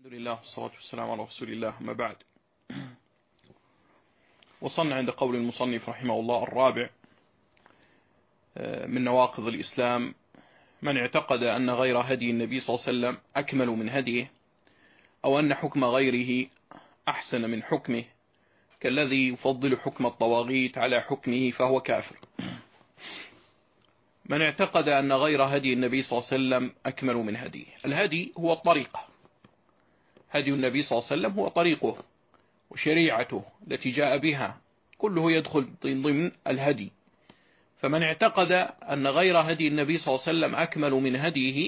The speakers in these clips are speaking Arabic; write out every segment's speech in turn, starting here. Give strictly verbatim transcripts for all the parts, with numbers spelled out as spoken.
الحمد لله والصلاة والسلام على رسول الله، ما بعد. وصلنا عند قول المصنف رحمه الله الرابع من نواقض الإسلام: من اعتقد أن غير هدي النبي صلى الله عليه وسلم أكمل من هديه، أو أن حكم غيره أحسن من حكمه، كالذي يفضل حكم الطواغيت على حكمه فهو كافر. من اعتقد أن غير هدي النبي صلى الله عليه وسلم أكمل من هديه. الهدي هو الطريقة، هدي النبي صلى الله عليه وسلم هو طريقه وشريعته التي جاء بها، كله يدخل ضمن الهدي. فمن اعتقد أن غير هدي النبي صلى الله عليه وسلم أكمل من هديه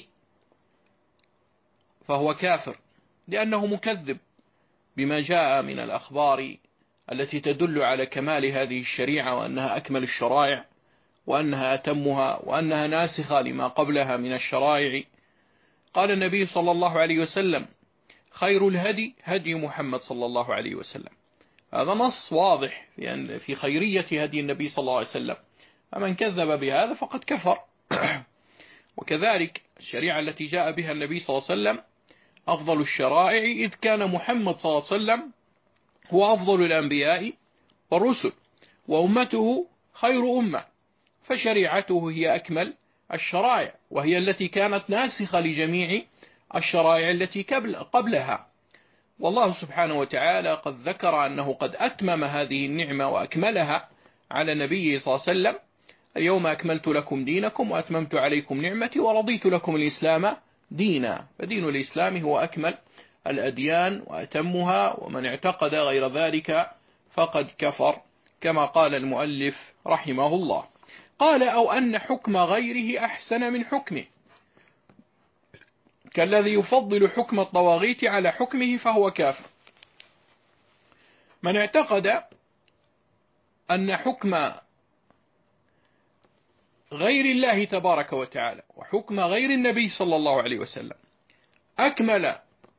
فهو كافر، لأنه مكذب بما جاء من الأخبار التي تدل على كمال هذه الشريعة، وأنها أكمل الشرائع، وأنها أتمها، وأنها ناسخة لما قبلها من الشرائع. قال النبي صلى الله عليه وسلم: خير الهدي هدي محمد صلى الله عليه وسلم. هذا نص واضح في خيرية هدي النبي صلى الله عليه وسلم، فمن كذب بهذا فقد كفر. وكذلك الشريعة التي جاء بها النبي صلى الله عليه وسلم أفضل الشرائع، إذ كان محمد صلى الله عليه وسلم هو أفضل الأنبياء والرسل، وأمته خير أمة، فشريعته هي أكمل الشرائع، وهي التي كانت ناسخة لجميع الشرائع التي قبلها. والله سبحانه وتعالى قد ذكر أنه قد أتمم هذه النعمة وأكملها على نبيه صلى الله عليه وسلم: اليوم أكملت لكم دينكم وأتممت عليكم نعمتي ورضيت لكم الإسلام دينا. فدين الإسلام هو أكمل الأديان وأتمها، ومن اعتقد غير ذلك فقد كفر، كما قال المؤلف رحمه الله. قال: أو أن حكم غيره أحسن من حكمه، كالذي يفضل حكم الطواغيت على حكمه فهو كافر. من اعتقد أن حكم غير الله تبارك وتعالى وحكم غير النبي صلى الله عليه وسلم أكمل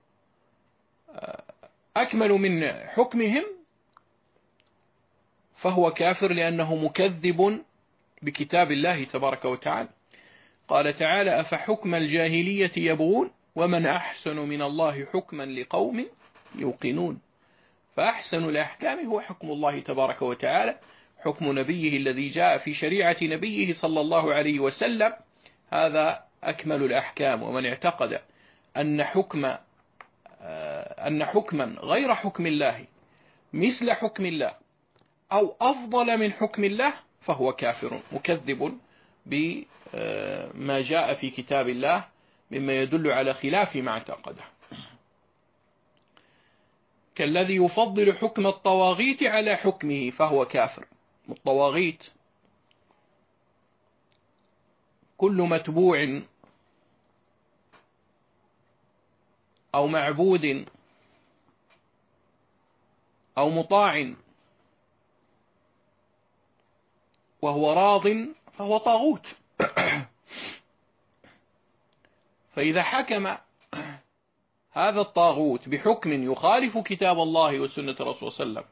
أكمل من حكمهم فهو كافر، لأنه مكذب بكتاب الله تبارك وتعالى. قال تعالى: أفحكم الجاهلية يبغون ومن أحسن من الله حكما لقوم يوقنون. فأحسن الأحكام هو حكم الله تبارك وتعالى، حكم نبيه الذي جاء في شريعة نبيه صلى الله عليه وسلم، هذا أكمل الأحكام. ومن اعتقد أن حكم أن حكما غير حكم الله مثل حكم الله أو أفضل من حكم الله فهو كافر مكذب بما جاء في كتاب الله مما يدل على خلاف ما اعتقده. كالذي يفضل حكم الطواغيت على حكمه فهو كافر. الطواغيت كل متبوع أو معبود أو مطاع وهو راض فهو طاغوت. فإذا حكم هذا الطاغوت بحكم يخالف كتاب الله وسنة الرسول صلى الله عليه وسلم،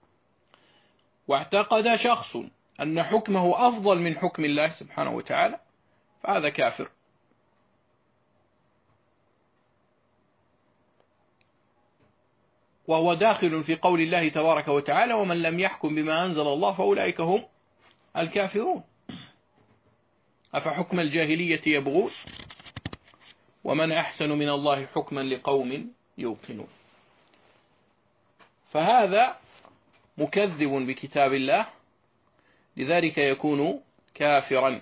واعتقد شخص أن حكمه أفضل من حكم الله سبحانه وتعالى، فهذا كافر. وهو داخل في قول الله تبارك وتعالى: ومن لم يحكم بما أنزل الله فأولئك هم الكافرون. أفحكم الجاهلية يبغون ومن أحسن من الله حكما لقوم يوقنون. فهذا مكذب بكتاب الله، لذلك يكون كافرا.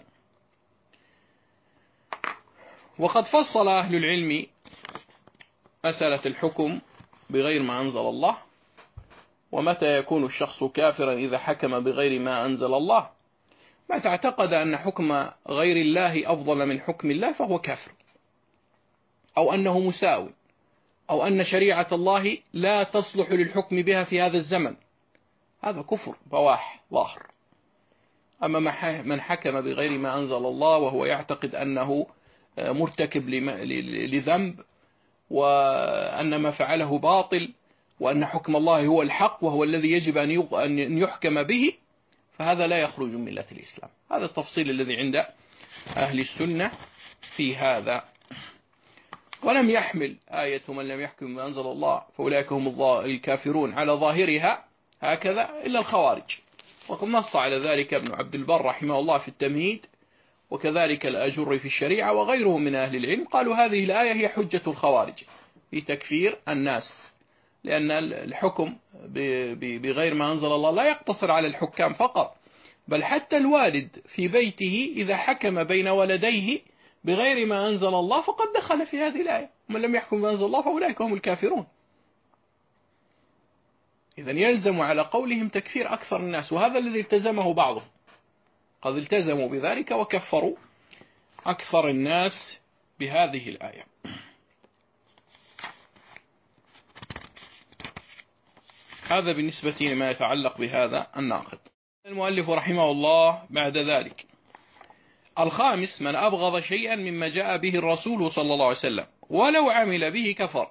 وقد فصل أهل العلم مسألة الحكم بغير ما أنزل الله، ومتى يكون الشخص كافرا إذا حكم بغير ما أنزل الله. ما تعتقد أن حكم غير الله أفضل من حكم الله فهو كافر، أو أنه مساوي، أو أن شريعة الله لا تصلح للحكم بها في هذا الزمن، هذا كفر بواح ظاهر. أما من حكم بغير ما أنزل الله وهو يعتقد أنه مرتكب لذنب، وأن ما فعله باطل، وأن حكم الله هو الحق وهو الذي يجب أن يحكم به، فهذا لا يخرج من ملة الإسلام. هذا التفصيل الذي عند أهل السنة في هذا. ولم يحمل آية من لم يحكم ما أنزل الله فأولئك هم الكافرون على ظاهرها هكذا إلا الخوارج. وقد نص على ذلك ابن عبد البر رحمه الله في التمهيد، وكذلك الآجر في الشريعة وغيرهم من أهل العلم، قالوا هذه الآية هي حجة الخوارج في تكفير الناس، لأن الحكم بغير ما أنزل الله لا يقتصر على الحكام فقط، بل حتى الوالد في بيته إذا حكم بين ولديه بغير ما أنزل الله فقد دخل في هذه الآية، ومن لم يحكم ما أنزل الله فأولئك هم الكافرون. إذن يلزم على قولهم تكفير أكثر الناس، وهذا الذي التزمه بعضهم، قد التزموا بذلك وكفروا أكثر الناس بهذه الآية. هذا بالنسبة لما يتعلق بهذا الناقض. المؤلف رحمه الله بعد ذلك: الخامس: من أبغض شيئا مما جاء به الرسول صلى الله عليه وسلم ولو عمل به كفر.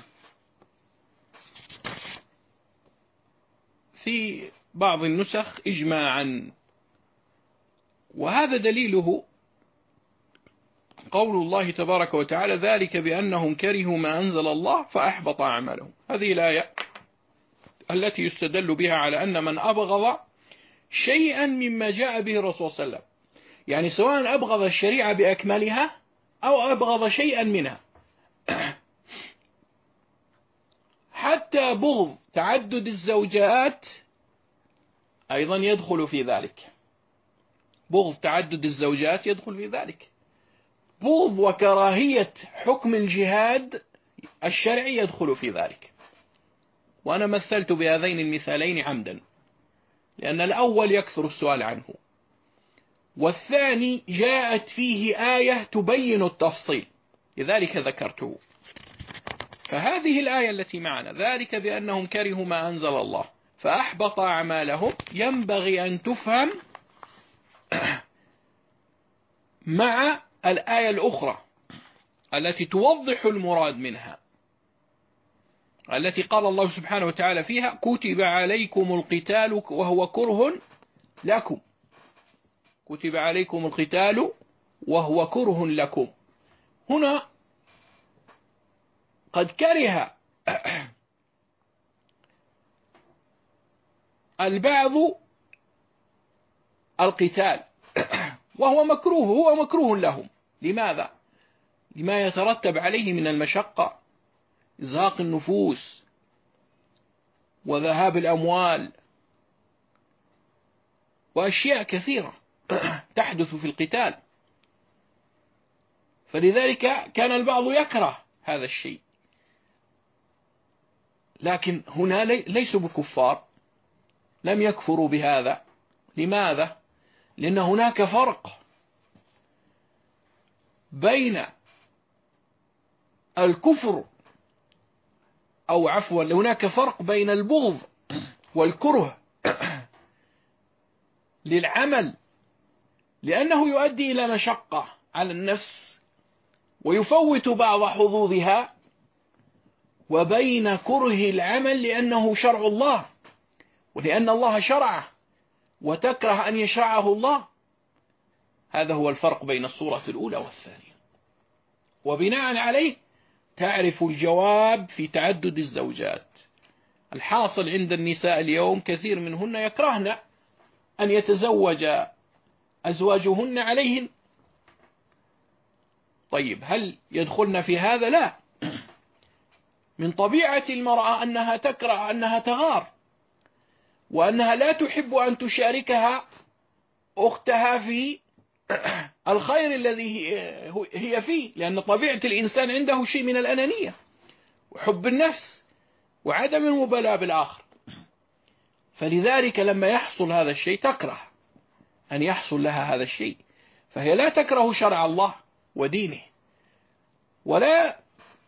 في بعض النسخ إجماعا، وهذا دليله قول الله تبارك وتعالى: ذلك بأنهم كرهوا ما أنزل الله فأحبط أعمالهم. هذه الآية التي يستدل بها على أن من أبغض شيئا مما جاء به الرسول صلى الله عليه وسلم، يعني سواء أبغض الشريعة بأكملها أو أبغض شيئا منها، حتى بغض تعدد الزوجات أيضا يدخل في ذلك. بغض تعدد الزوجات يدخل في ذلك. بغض وكراهية حكم الجهاد الشرعي يدخل في ذلك. وأنا مثلت بهذين المثالين عمدا، لأن الأول يكثر السؤال عنه، والثاني جاءت فيه آية تبين التفصيل، لذلك ذكرته. فهذه الآية التي معنا: ذلك بأنهم كرهوا ما أنزل الله فأحبط أعمالهم، ينبغي أن تفهم مع الآية الأخرى التي توضح المراد منها، التي قال الله سبحانه وتعالى فيها: كتب عليكم القتال وهو كره لكم. كتب عليكم القتال وهو كره لكم. هنا قد كره البعض القتال وهو مكروه، هو مكروه لهم. لماذا؟ لما يترتب عليه من المشقة، إزهاق النفوس وذهاب الأموال وأشياء كثيرة تحدث في القتال، فلذلك كان البعض يكره هذا الشيء. لكن هنا ليسوا بكفار، لم يكفروا بهذا. لماذا؟ لأن هناك فرق بين الكفر، أو عفوا هناك فرق بين البغض والكره للعمل، لأنه يؤدي إلى مشقة على النفس ويفوت بعض حظوظها، وبين كره العمل لأنه شرع الله، ولأن الله شرعه وتكره أن يشرعه الله. هذا هو الفرق بين الصورة الأولى والثانية، وبناء عليه تعرف الجواب في تعدد الزوجات. الحاصل عند النساء اليوم كثير منهن يكرهن أن يتزوج أزواجهن عليهن. طيب هل يدخلن في هذا؟ لا. من طبيعة المرأة أنها تكره، أنها تغار، وأنها لا تحب أن تشاركها أختها في الخير الذي هي فيه، لأن طبيعة الإنسان عنده شيء من الأنانية وحب النفس وعدم المبالاة بالآخر. فلذلك لما يحصل هذا الشيء تكره أن يحصل لها هذا الشيء، فهي لا تكره شرع الله ودينه، ولا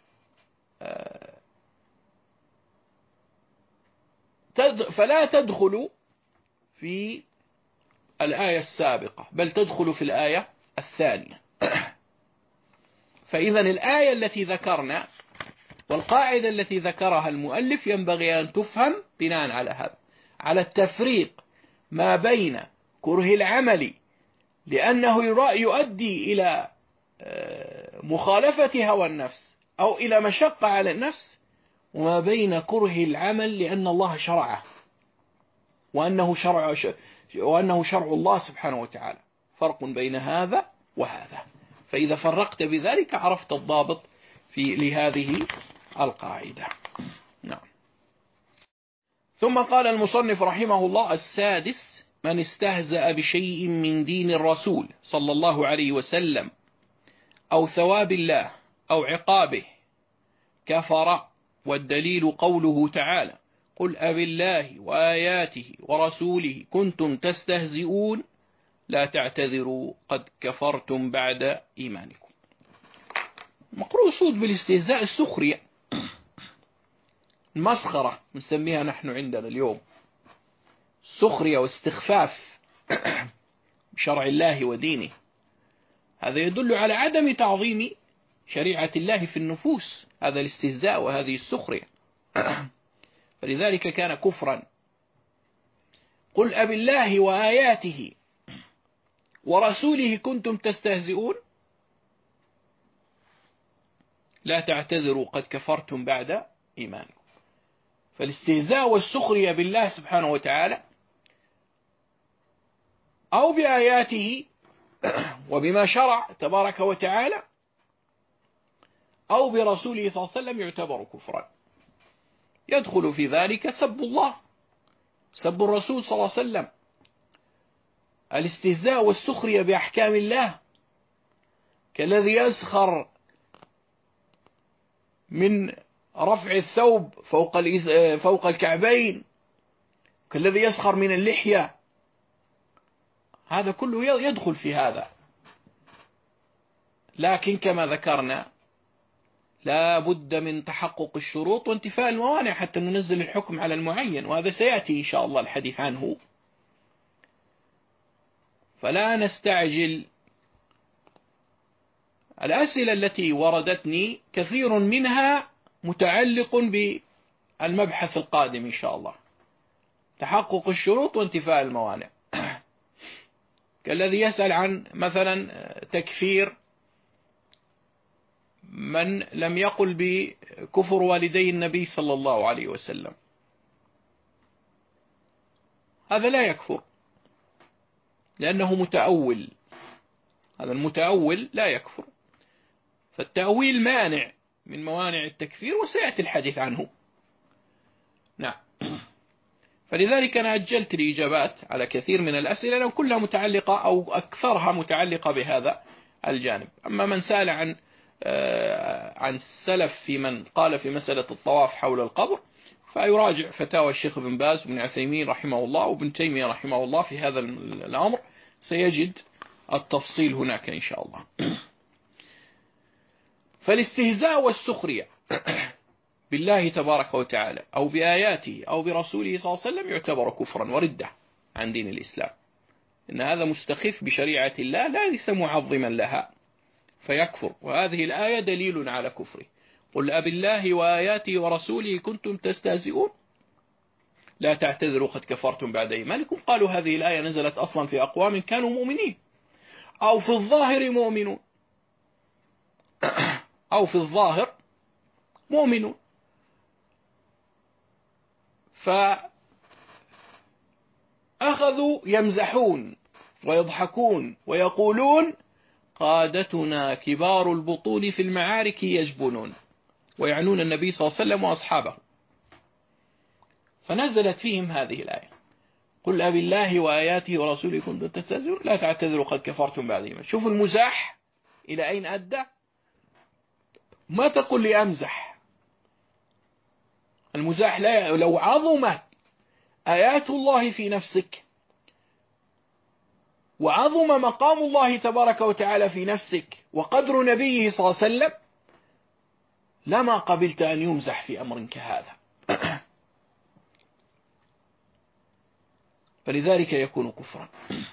فلا تدخل في الآية السابقة، بل تدخل في الآية الثانية. فإذا الآية التي ذكرنا والقاعدة التي ذكرها المؤلف ينبغي أن تفهم بناء على هذا، على التفريق ما بين كره العمل لأنه يؤدي إلى مخالفة هوى النفس، أو إلى مشقة على النفس، وما بين كره العمل لأن الله شرعه وأنه شرع, وأنه شرع الله سبحانه وتعالى. فرق بين هذا وهذا. فإذا فرقت بذلك عرفت الضابط في لهذه القاعدة. نعم. ثم قال المصنف رحمه الله: السادس: من استهزأ بشيء من دين الرسول صلى الله عليه وسلم أو ثواب الله أو عقابه كفر، والدليل قوله تعالى: قل أبالله وآياته ورسوله كنتم تستهزئون لا تعتذروا قد كفرتم بعد إيمانكم. مقصود بالاستهزاء السخرية، المسخرة نسميها نحن عندنا اليوم، سخرية واستخفاف بشرع الله ودينه. هذا يدل على عدم تعظيم شريعة الله في النفوس، هذا الاستهزاء وهذه السخرية. فلذلك كان كفرا. قل أبالله وآياته ورسوله كنتم تستهزئون لا تعتذروا قد كفرتم بعد إيمانكم. فالاستهزاء والسخرية بالله سبحانه وتعالى أو بآياته وبما شرع تبارك وتعالى أو برسوله صلى الله عليه وسلم يعتبر كفرا. يدخل في ذلك سب الله، سب الرسول صلى الله عليه وسلم، الاستهزاء والسخرية بأحكام الله، كالذي يسخر من رفع الثوب فوق فوق الكعبين، كالذي يسخر من اللحية، هذا كله يدخل في هذا. لكن كما ذكرنا لا بد من تحقق الشروط وانتفاء الموانع حتى ننزل الحكم على المعين، وهذا سيأتي إن شاء الله الحديث عنه. فلا نستعجل. الأسئلة التي وردتني كثير منها متعلق بالمبحث القادم إن شاء الله، تحقق الشروط وانتفاء الموانع. كالذي يسأل عن مثلا تكفير من لم يقل بكفر والدي النبي صلى الله عليه وسلم، هذا لا يكفر لأنه متأول، هذا المتأول لا يكفر. فالتأويل مانع من موانع التكفير وسيأتي الحديث عنه. نعم. فلذلك أنا أجلت الإجابات على كثير من الأسئلة لو كلها متعلقة أو أكثرها متعلقة بهذا الجانب. أما من سأل عن عن السلف في من قال في مسألة الطواف حول القبر فيراجع فتاوى الشيخ بن باز وابن عثيمين رحمه الله وابن تيمية رحمه الله في هذا الأمر، سيجد التفصيل هناك إن شاء الله. فالاستهزاء والسخرية بالله تبارك وتعالى أو بآياته أو برسوله صلى الله عليه وسلم يعتبر كفرا وردة عن دين الإسلام، إن هذا مستخف بشريعة الله لا ليس معظما لها فيكفر، وهذه الآية دليل على كفره. قل أبالله وآياته ورسوله كنتم تستهزئون لا تعتذروا قد كفرتم بعد إيمانكم. قالوا هذه الآية نزلت أصلا في أقوام كانوا مؤمنين أو في الظاهر مؤمنون أو في الظاهر مؤمنون، فأخذوا يمزحون ويضحكون ويقولون قادتنا كبار البطون في المعارك يجبنون، ويعنون النبي صلى الله عليه وسلم وأصحابه. فنزلت فيهم هذه الآية: قل أبي الله وآياته ورسوله كنتم تستهزئون لا تعتذروا قد كفرتم بعد إيمانكم. شوفوا المزاح إلى أين أدى. ما تقول لي أمزح، المزاح لا. لو عظمت آيات الله في نفسك وعظم مقام الله تبارك وتعالى في نفسك وقدر نبيه صلى الله عليه وسلم لما قبلت أن يمزح في أمر كهذا. فلذلك يكون كفرا.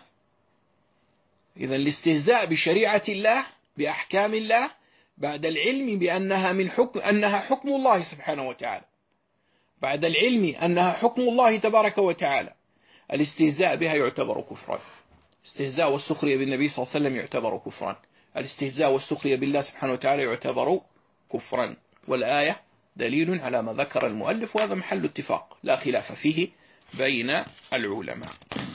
إذن الاستهزاء بشريعة الله بأحكام الله بعد العلم بأنها من حكم أنها حكم الله سبحانه وتعالى، بعد العلم أنها حكم الله تبارك وتعالى، الاستهزاء بها يعتبر كفرا. الاستهزاء والسخرية بالنبي صلى الله عليه وسلم يعتبر كفرا. الاستهزاء والسخرية بالله سبحانه وتعالى يعتبر كفرا، والآية دليل على ما ذكر المؤلف، وهذا محل اتفاق لا خلاف فيه بين العلماء.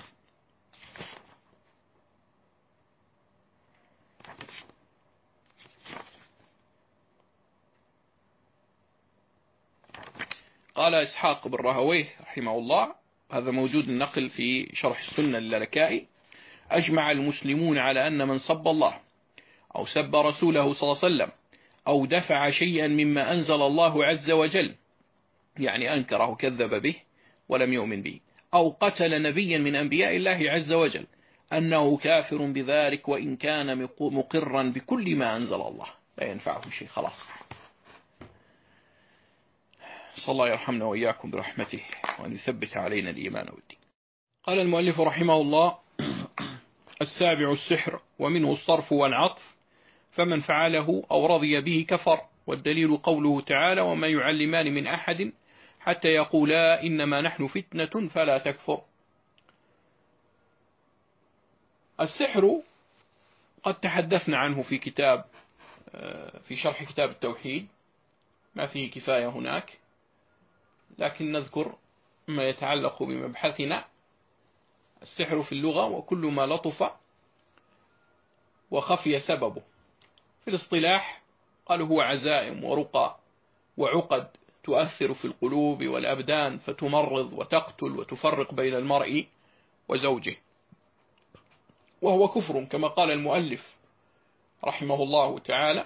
قال إسحاق بن راهويه رحمه الله، هذا موجود النقل في شرح السنة للالكائي: أجمع المسلمون على أن من سب الله أو سب رسوله صلى الله عليه وسلم أو دفع شيئا مما أنزل الله عز وجل، يعني أنكره وكذب به ولم يؤمن به، أو قتل نبيا من أنبياء الله عز وجل، أنه كافر بذلك وإن كان مقرا بكل ما أنزل الله، لا ينفعه شيء. خلاص، صلى الله يرحمنا وإياكم برحمته وأن يثبت علينا الإيمان والدين. قال المؤلف رحمه الله: السابع السحر، ومنه الصرف والعطف، فمن فعله أو رضي به كفر، والدليل قوله تعالى: وما يعلمان من أحد حتى يقولا إنما نحن فتنة فلا تكفر. السحر قد تحدثنا عنه في كتاب في شرح كتاب التوحيد، ما فيه كفاية هناك، لكن نذكر ما يتعلق بمبحثنا. السحر في اللغة وكل ما لطف وخفي سببه. في الاصطلاح قالوا هو عزائم ورقى وعقد تؤثر في القلوب والأبدان فتمرض وتقتل وتفرق بين المرء وزوجه، وهو كفر كما قال المؤلف رحمه الله تعالى.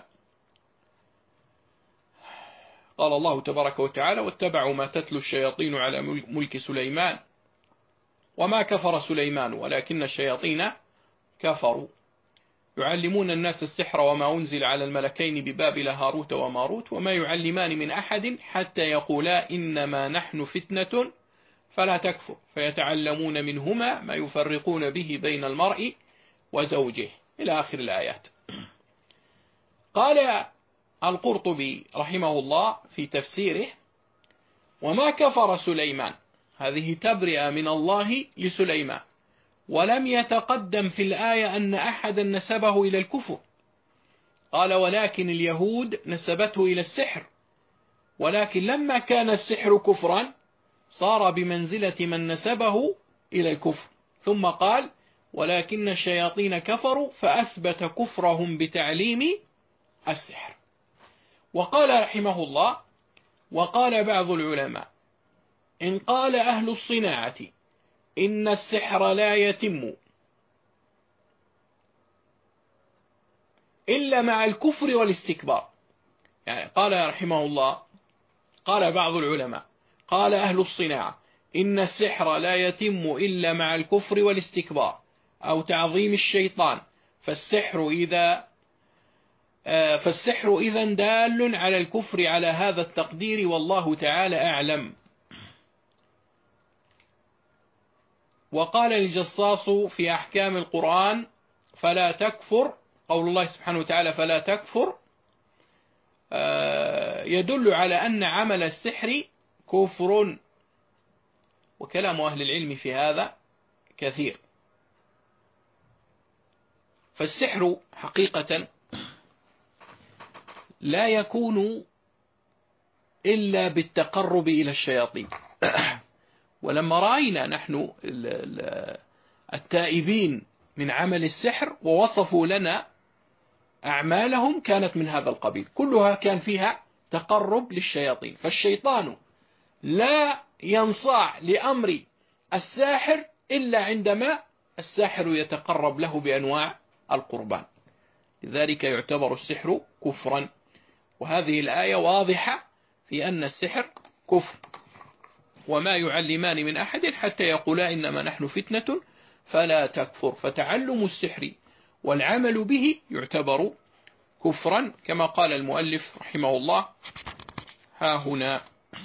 قال الله تبارك وتعالى: واتبعوا ما تتلو الشياطين على ملك سليمان وما كفر سليمان ولكن الشياطين كفروا يعلمون الناس السحر وما أنزل على الملكين ببابل هاروت وماروت وما يعلمان من أحد حتى يقولا إنما نحن فتنة فلا تكفر فيتعلمون منهما ما يفرقون به بين المرء وزوجه، إلى آخر الآيات. قال القرطبي رحمه الله في تفسيره: وما كفر سليمان، هذه تبرئة من الله لسليمان، ولم يتقدم في الآية أن أحدا نسبه إلى الكفر. قال: ولكن اليهود نسبته إلى السحر، ولكن لما كان السحر كفرا صار بمنزلة من نسبه إلى الكفر. ثم قال: ولكن الشياطين كفروا فأثبت كفرهم بتعليم السحر. وقال رحمه الله: وقال بعض العلماء: إن قال أهل الصناعة إن السحر لا يتم إلا مع الكفر والاستكبار، يعني قال رحمه الله، قال بعض العلماء، قال أهل الصناعة إن السحر لا يتم إلا مع الكفر والاستكبار أو تعظيم الشيطان، فالسحر إذا فالسحر إذا دال على الكفر على هذا التقدير، والله تعالى أعلم. وقال الجصاص في أحكام القرآن: فلا تكفر، قول الله سبحانه وتعالى فلا تكفر يدل على أن عمل السحر كفر، وكلام أهل العلم في هذا كثير. فالسحر حقيقة لا يكون إلا بالتقرب إلى الشياطين. ولما رأينا نحن التائبين من عمل السحر ووصفوا لنا أعمالهم كانت من هذا القبيل، كلها كان فيها تقرب للشياطين. فالشيطان لا ينصاع لأمر الساحر إلا عندما الساحر يتقرب له بأنواع القربان، لذلك يعتبر السحر كفرا. وهذه الآية واضحة في أن السحر كفر. وما يعلمان من أحد حتى يقولا إنما نحن فتنة فلا تكفر، فتعلم السحر والعمل به يعتبر كفرا كما قال المؤلف رحمه الله ها هنا.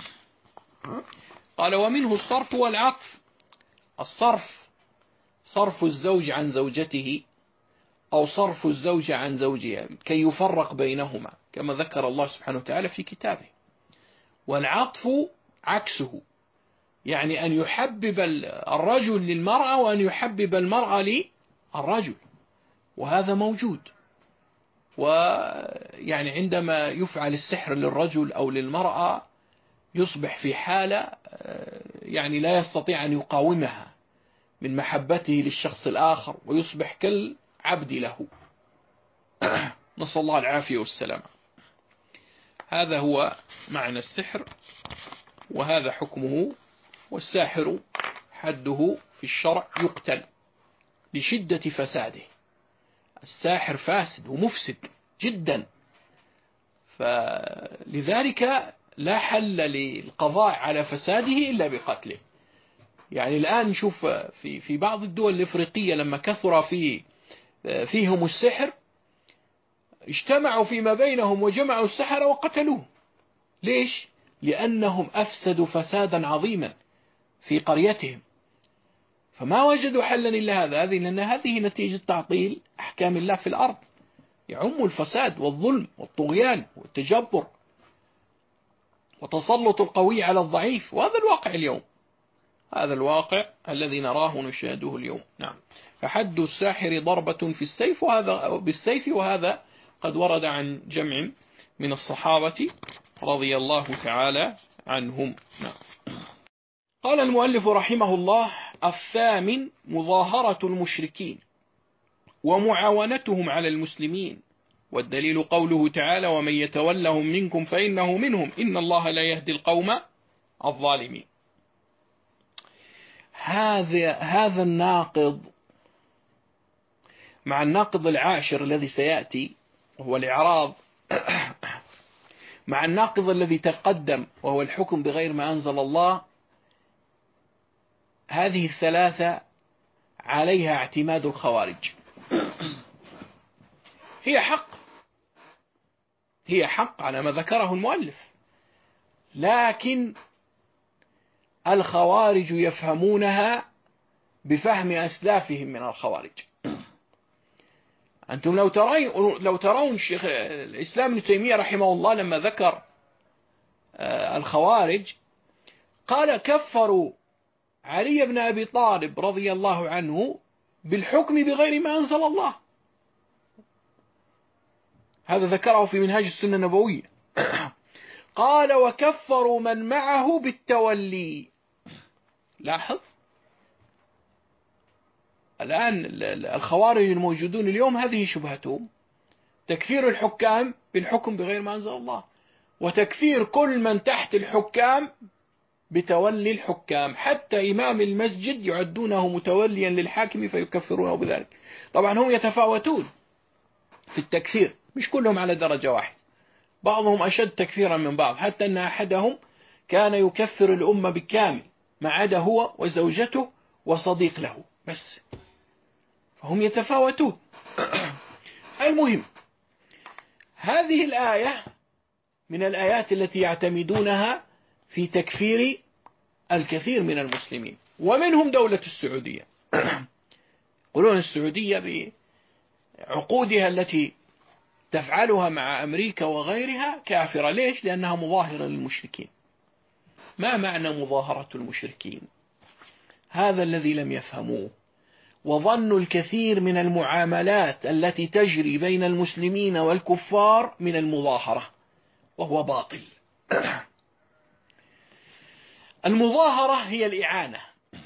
قال: ومنه الصرف والعطف. الصرف صرف الزوج عن زوجته أو صرف الزوج عن زوجها كي يفرق بينهما كما ذكر الله سبحانه وتعالى في كتابه. والعطف عكسه، يعني أن يحبب الرجل للمرأة وأن يحبب المرأة للرجل، وهذا موجود. ويعني عندما يفعل السحر للرجل أو للمرأة يصبح في حالة يعني لا يستطيع أن يقاومها من محبته للشخص الآخر، ويصبح كالعبد له. نسأل الله العافية والسلامة. هذا هو معنى السحر، وهذا حكمه. والساحر حده في الشرع يقتل لشدة فساده. الساحر فاسد ومفسد جدا، فلذلك لا حل للقضاء على فساده إلا بقتله. يعني الآن نشوف في في بعض الدول الإفريقية لما كثر في فيهم السحر، اجتمعوا فيما بينهم وجمعوا السحر وقتلوه. ليش؟ لأنهم أفسدوا فسادا عظيما في قريتهم، فما وجدوا حلا إلا هذا. هذه لأن هذه نتيجة تعطيل أحكام الله في الأرض، يعم الفساد والظلم والطغيان والتجبر وتسلط القوي على الضعيف. وهذا الواقع اليوم، هذا الواقع الذي نراه ونشاهده اليوم. نعم. فحد الساحر ضربة في السيف، وهذا بالسيف، وهذا قد ورد عن جمع من الصحابة رضي الله تعالى عنهم. نعم. قال المؤلف رحمه الله: الثامن مظاهرة المشركين ومعاونتهم على المسلمين، والدليل قوله تعالى: ومن يتولهم منكم فإنه منهم إن الله لا يهدي القوم الظالمين. هذا هذا الناقض مع الناقض العاشر الذي سيأتي وهو الإعراض، مع الناقض الذي تقدم وهو الحكم بغير ما أنزل الله، هذه الثلاثة عليها اعتماد الخوارج. هي حق، هي حق على ما ذكره المؤلف، لكن الخوارج يفهمونها بفهم أسلافهم من الخوارج. أنتم لو ترون لو ترون شيخ الإسلام ابن تيمية رحمه الله لما ذكر الخوارج قال: كفروا علي بن أبي طالب رضي الله عنه بالحكم بغير ما أنزل الله. هذا ذكره في منهاج السنة النبوية. قال: وكفروا من معه بالتولي. لاحظ الآن الخوارج الموجودون اليوم هذه شبهتهم، تكفير الحكام بالحكم بغير ما أنزل الله، وتكفير كل من تحت الحكام بتولي الحكام، حتى إمام المسجد يعدونه متوليا للحاكم فيكفرونه بذلك. طبعا هم يتفاوتون في التكفير، مش كلهم على درجة واحد، بعضهم أشد تكفيرا من بعض، حتى أن أحدهم كان يكفر الأمة بالكامل ما عدا هو وزوجته وصديق له بس، فهم يتفاوتون. المهم، هذه الآية من الآيات التي يعتمدونها في تكفير الكثير من المسلمين، ومنهم دولة السعودية. يقولون السعودية بعقودها التي تفعلها مع أمريكا وغيرها كافرة. ليش؟ لأنها مظاهرة للمشركين. ما معنى مظاهرة المشركين؟ هذا الذي لم يفهموه، وظنوا الكثير من المعاملات التي تجري بين المسلمين والكفار من المظاهرة، وهو باطل. المظاهرة هي الإعانة،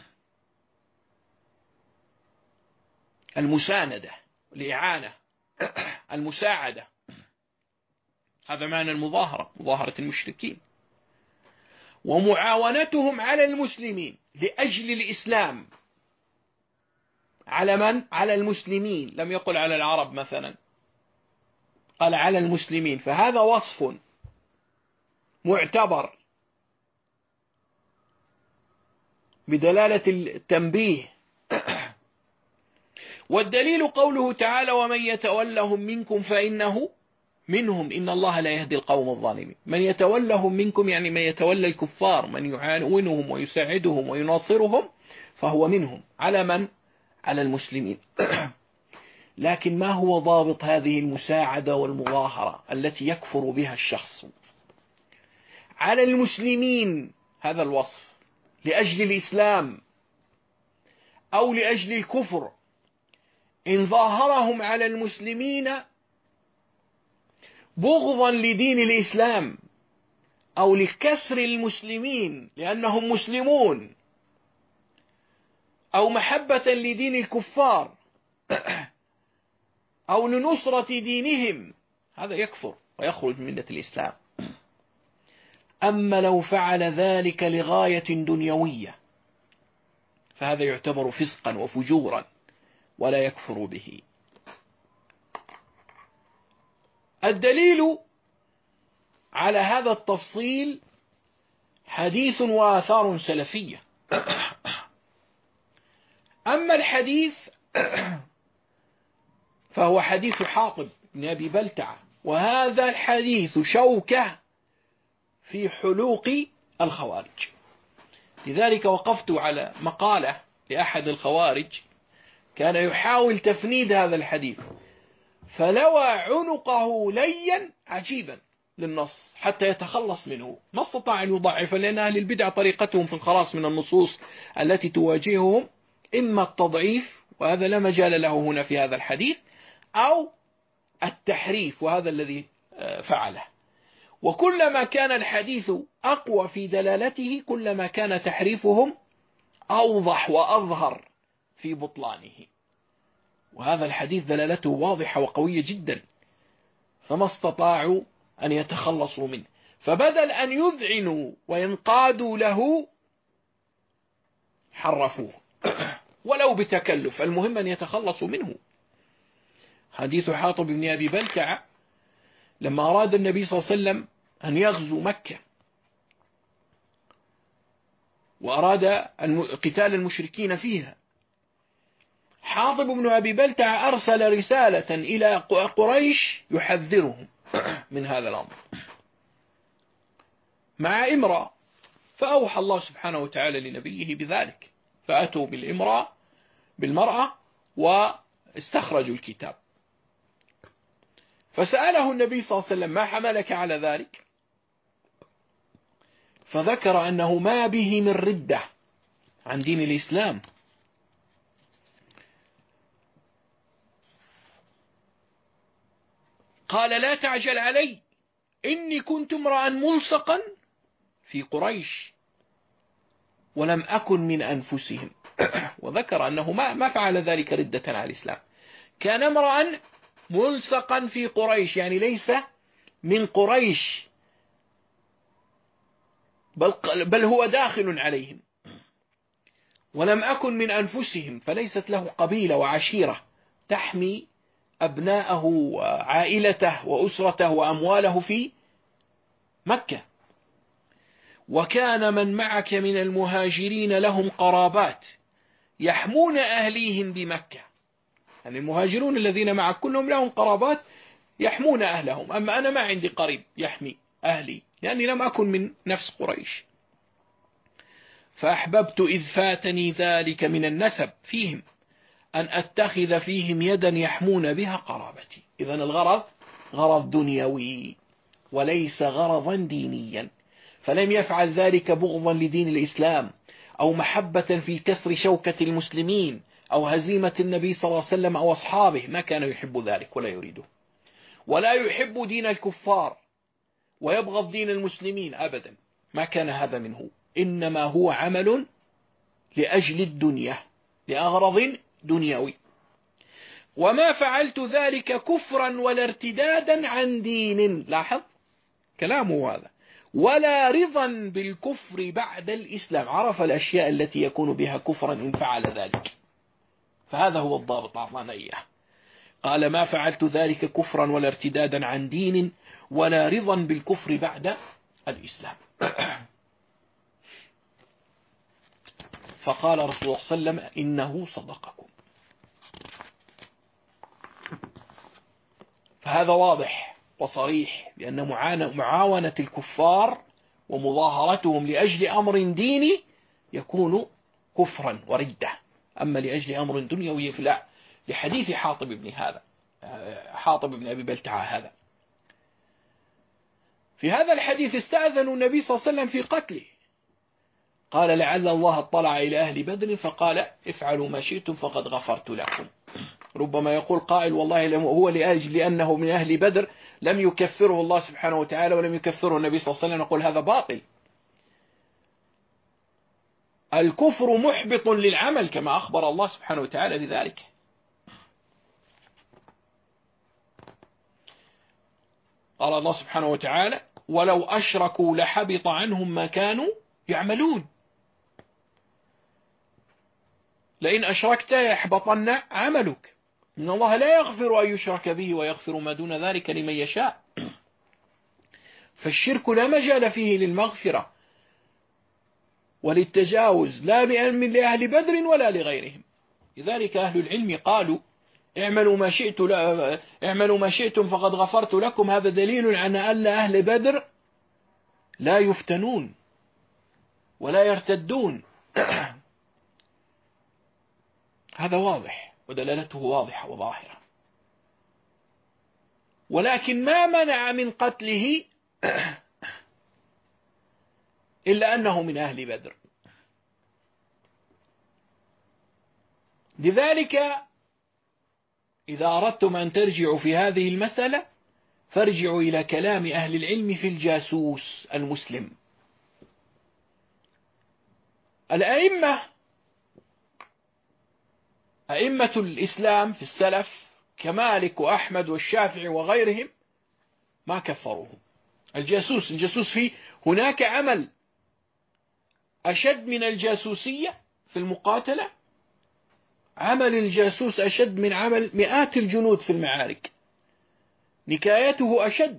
المساندة، الإعانة، المساعدة. هذا معنى المظاهرة، مظاهرة المشركين. ومعاونتهم على المسلمين لأجل الإسلام. على من؟ على المسلمين، لم يقل على العرب مثلا، قال على المسلمين، فهذا وصف معتبر بدلالة التنبيه. والدليل قوله تعالى: ومن يتولهم منكم فإنه منهم إن الله لا يهدي القوم الظالمين. من يتولهم منكم يعني من يتولى الكفار، من يعاونهم ويساعدهم ويناصرهم، فهو منهم. على من؟ على المسلمين. لكن ما هو ضابط هذه المساعدة والمظاهرة التي يكفر بها الشخص؟ على المسلمين هذا الوصف لأجل الإسلام أو لأجل الكفر. إن ظاهرهم على المسلمين بغضا لدين الإسلام أو لكسر المسلمين لأنهم مسلمون، أو محبة لدين الكفار، أو لنصرة دينهم، هذا يكفر ويخرج من ملة الإسلام. أما لو فعل ذلك لغاية دنيوية فهذا يعتبر فسقا وفجورا ولا يكفر به. الدليل على هذا التفصيل حديث وآثار سلفية. أما الحديث فهو حديث حاطب بن أبي بلتعة، وهذا الحديث شوكة في حلوق الخوارج. لذلك وقفت على مقالة لأحد الخوارج كان يحاول تفنيد هذا الحديث، فلوى عنقه ليا عجيبا للنص حتى يتخلص منه، ما استطاع أن يضعف، لأن أهل البدع طريقتهم في الخلاص من النصوص التي تواجههم إما التضعيف، وهذا لا مجال له هنا في هذا الحديث، أو التحريف، وهذا الذي فعله. وكلما كان الحديث أقوى في دلالته كلما كان تحريفهم أوضح وأظهر في بطلانه، وهذا الحديث دلالته واضحة وقوية جدا، فما استطاعوا أن يتخلصوا منه، فبدل أن يذعنوا وينقادوا له حرفوه ولو بتكلف، المهم أن يتخلصوا منه. حديث حاطب بن أبي بلتعة لما أراد النبي صلى الله عليه وسلم أن يغزو مكة وأراد قتال المشركين فيها، حاطب بن أبي بلتعة أرسل رسالة إلى قريش يحذرهم من هذا الأمر مع امرأة، فأوحى الله سبحانه وتعالى لنبيه بذلك، فأتوا بالامرأة بالمرأة واستخرجوا الكتاب، فسأله النبي صلى الله عليه وسلم ما حملك على ذلك؟ فذكر أنه ما به من ردة عن دين الإسلام، قال لا تعجل علي إني كنت امرأ ملصقا في قريش ولم أكن من أنفسهم. وذكر أنه ما ما فعل ذلك ردة على الإسلام، كان امرأ ملصقا في قريش، يعني ليس من قريش بل, بل هو داخل عليهم، ولم أكن من أنفسهم، فليست له قبيلة وعشيرة تحمي أبناءه وعائلته وأسرته وأمواله في مكة. وكان من معك من المهاجرين لهم قرابات يحمون أهليهم بمكة، يعني المهاجرون الذين معك كلهم لهم قرابات يحمون أهلهم، أما أنا ما عندي قريب يحمي أهلي لأني لم أكن من نفس قريش. فأحببت إذ فاتني ذلك من النسب فيهم أن أتخذ فيهم يدا يحمون بها قرابتي. إذن الغرض غرض دنيوي وليس غرضا دينيا، فلم يفعل ذلك بغضا لدين الإسلام أو محبة في كسر شوكة المسلمين أو هزيمة النبي صلى الله عليه وسلم أو أصحابه، ما كان يحب ذلك ولا يريده، ولا يحب دين الكفار ويبغض دين المسلمين أبدا، ما كان هذا منه، إنما هو عمل لأجل الدنيا لأغرض دنيوي. وما فعلت ذلك كفرا ولا ارتدادا عن دين، لاحظ كلامه هذا، ولا رضا بالكفر بعد الإسلام، عرف الأشياء التي يكون بها كفرا إن فعل ذلك، فهذا هو الضابط أعطانا إياه. قال ما فعلت ذلك كفرا ولا ارتدادا عن دين ولا رضا بالكفر بعد الإسلام. فقال رسول الله صلى الله عليه وسلم إنه صدقكم. فهذا واضح وصريح بأن معاونة الكفار ومظاهرتهم لأجل أمر ديني يكون كفرا وردة، أما لأجل أمر دنيوي فلا، لحديث حاطب بن هذا حاطب بن أبي بلتعة هذا. في هذا الحديث استأذنوا النبي صلى الله عليه وسلم في قتله، قال لعل الله اطلع إلى أهل بدر فقال افعلوا ما شئتم فقد غفرت لكم. ربما يقول قائل والله هو لأجل لأنه من أهل بدر لم يكفره الله سبحانه وتعالى ولم يكفره النبي صلى الله عليه وسلم، نقول هذا باطل. الكفر محبط للعمل كما أخبر الله سبحانه وتعالى بذلك. قال الله سبحانه وتعالى: ولو أشركوا لحبط عنهم ما كانوا يعملون. لئن أشركت يحبطن عملك، إن الله لا يغفر أن يشرك به ويغفر ما دون ذلك لمن يشاء. فالشرك لا مجال فيه للمغفرة وللتجاوز، لا من لأهل بدر ولا لغيرهم. لذلك أهل العلم قالوا: اعملوا ما شئت اعملوا ما شئتم فقد غفرت لكم. هذا دليل على أن أهل بدر لا يفتنون ولا يرتدون. هذا واضح ودلالته واضحة وظاهرة. ولكن ما منع من قتله إلا أنه من أهل بدر. لذلك إذا أردتم أن ترجعوا في هذه المسألة فارجعوا إلى كلام أهل العلم في الجاسوس المسلم. الأئمة أئمة الإسلام في السلف كمالك وأحمد والشافعي وغيرهم ما كفروه. الجاسوس الجاسوس فيه هناك عمل أشد من الجاسوسية في المقاتلة. عمل الجاسوس أشد من عمل مئات الجنود في المعارك، نكايته أشد،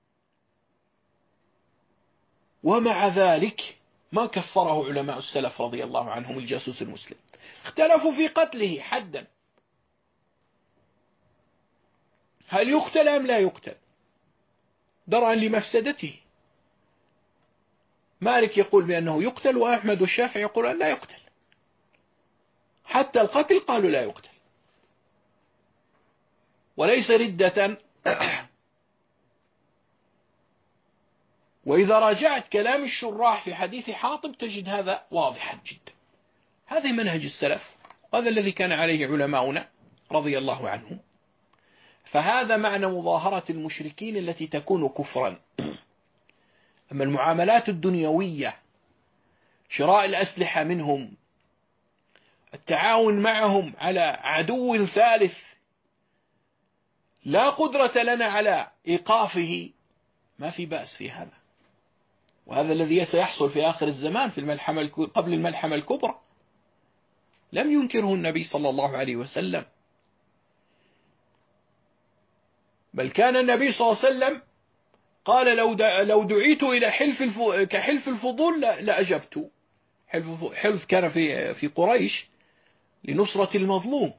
ومع ذلك ما كفره علماء السلف رضي الله عنهم الجاسوس المسلم. اختلفوا في قتله حدا، هل يقتل أم لا يقتل درءا لمفسدته. مالك يقول بأنه يقتل، وأحمد والشافعي يقول أن لا يقتل. حتى القتل قالوا لا يقتل، وليس ردة. وإذا راجعت كلام الشراح في حديث حاطب تجد هذا واضحا جدا. هذا منهج السلف، وهذا الذي كان عليه علماؤنا رضي الله عنهم. فهذا معنى مظاهرة المشركين التي تكون كفرا. أما المعاملات الدنيوية، شراء الأسلحة منهم، التعاون معهم على عدو ثالث لا قدرة لنا على إيقافه، ما في بأس في هذا. وهذا الذي سيحصل في آخر الزمان في الملحمة قبل الملحمة الكبرى، لم ينكره النبي صلى الله عليه وسلم، بل كان النبي صلى الله عليه وسلم قال: لو لو دعيت إلى حلف كحلف الفضول لأجبت. حلف حلف كان في في قريش لنصرة المظلوم.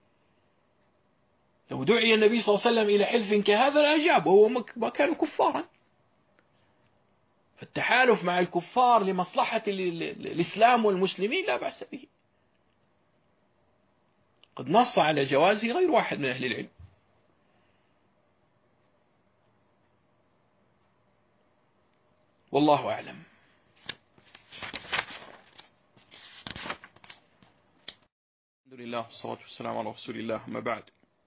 لو دعي النبي صلى الله عليه وسلم إلى حلف كهذا لأجاب، وهو ما كانوا كفارا. فالتحالف مع الكفار لمصلحة الإسلام والمسلمين لا بأس به. قد نص على جوازه غير واحد من أهل العلم. والله أعلم. الحمد لله والصلاة والسلام على رسول الله، ما بعد.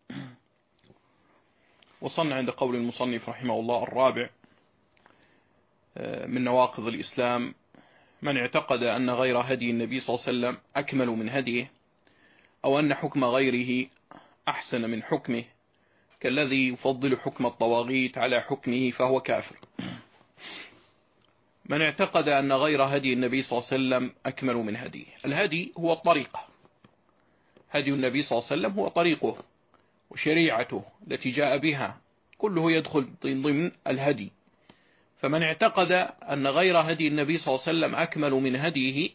وصلنا عند قول المصنف رحمه الله: الرابع من نواقض الإسلام من اعتقد أن غير هدي النبي صلى الله عليه وسلم أكمل من هديه، أو أن حكم غيره أحسن من حكمه، كالذي يفضل حكم الطواغيت على حكمه فهو كافر. من اعتقد أن غير هدي النبي صلى الله عليه وسلم أكمل من هديه. الهدي هو الطريقة، هدي النبي صلى الله عليه وسلم هو طريقه وشريعته التي جاء بها، كله يدخل ضمن الهدي. فمن اعتقد أن غير هدي النبي صلى الله عليه وسلم أكمل من هديه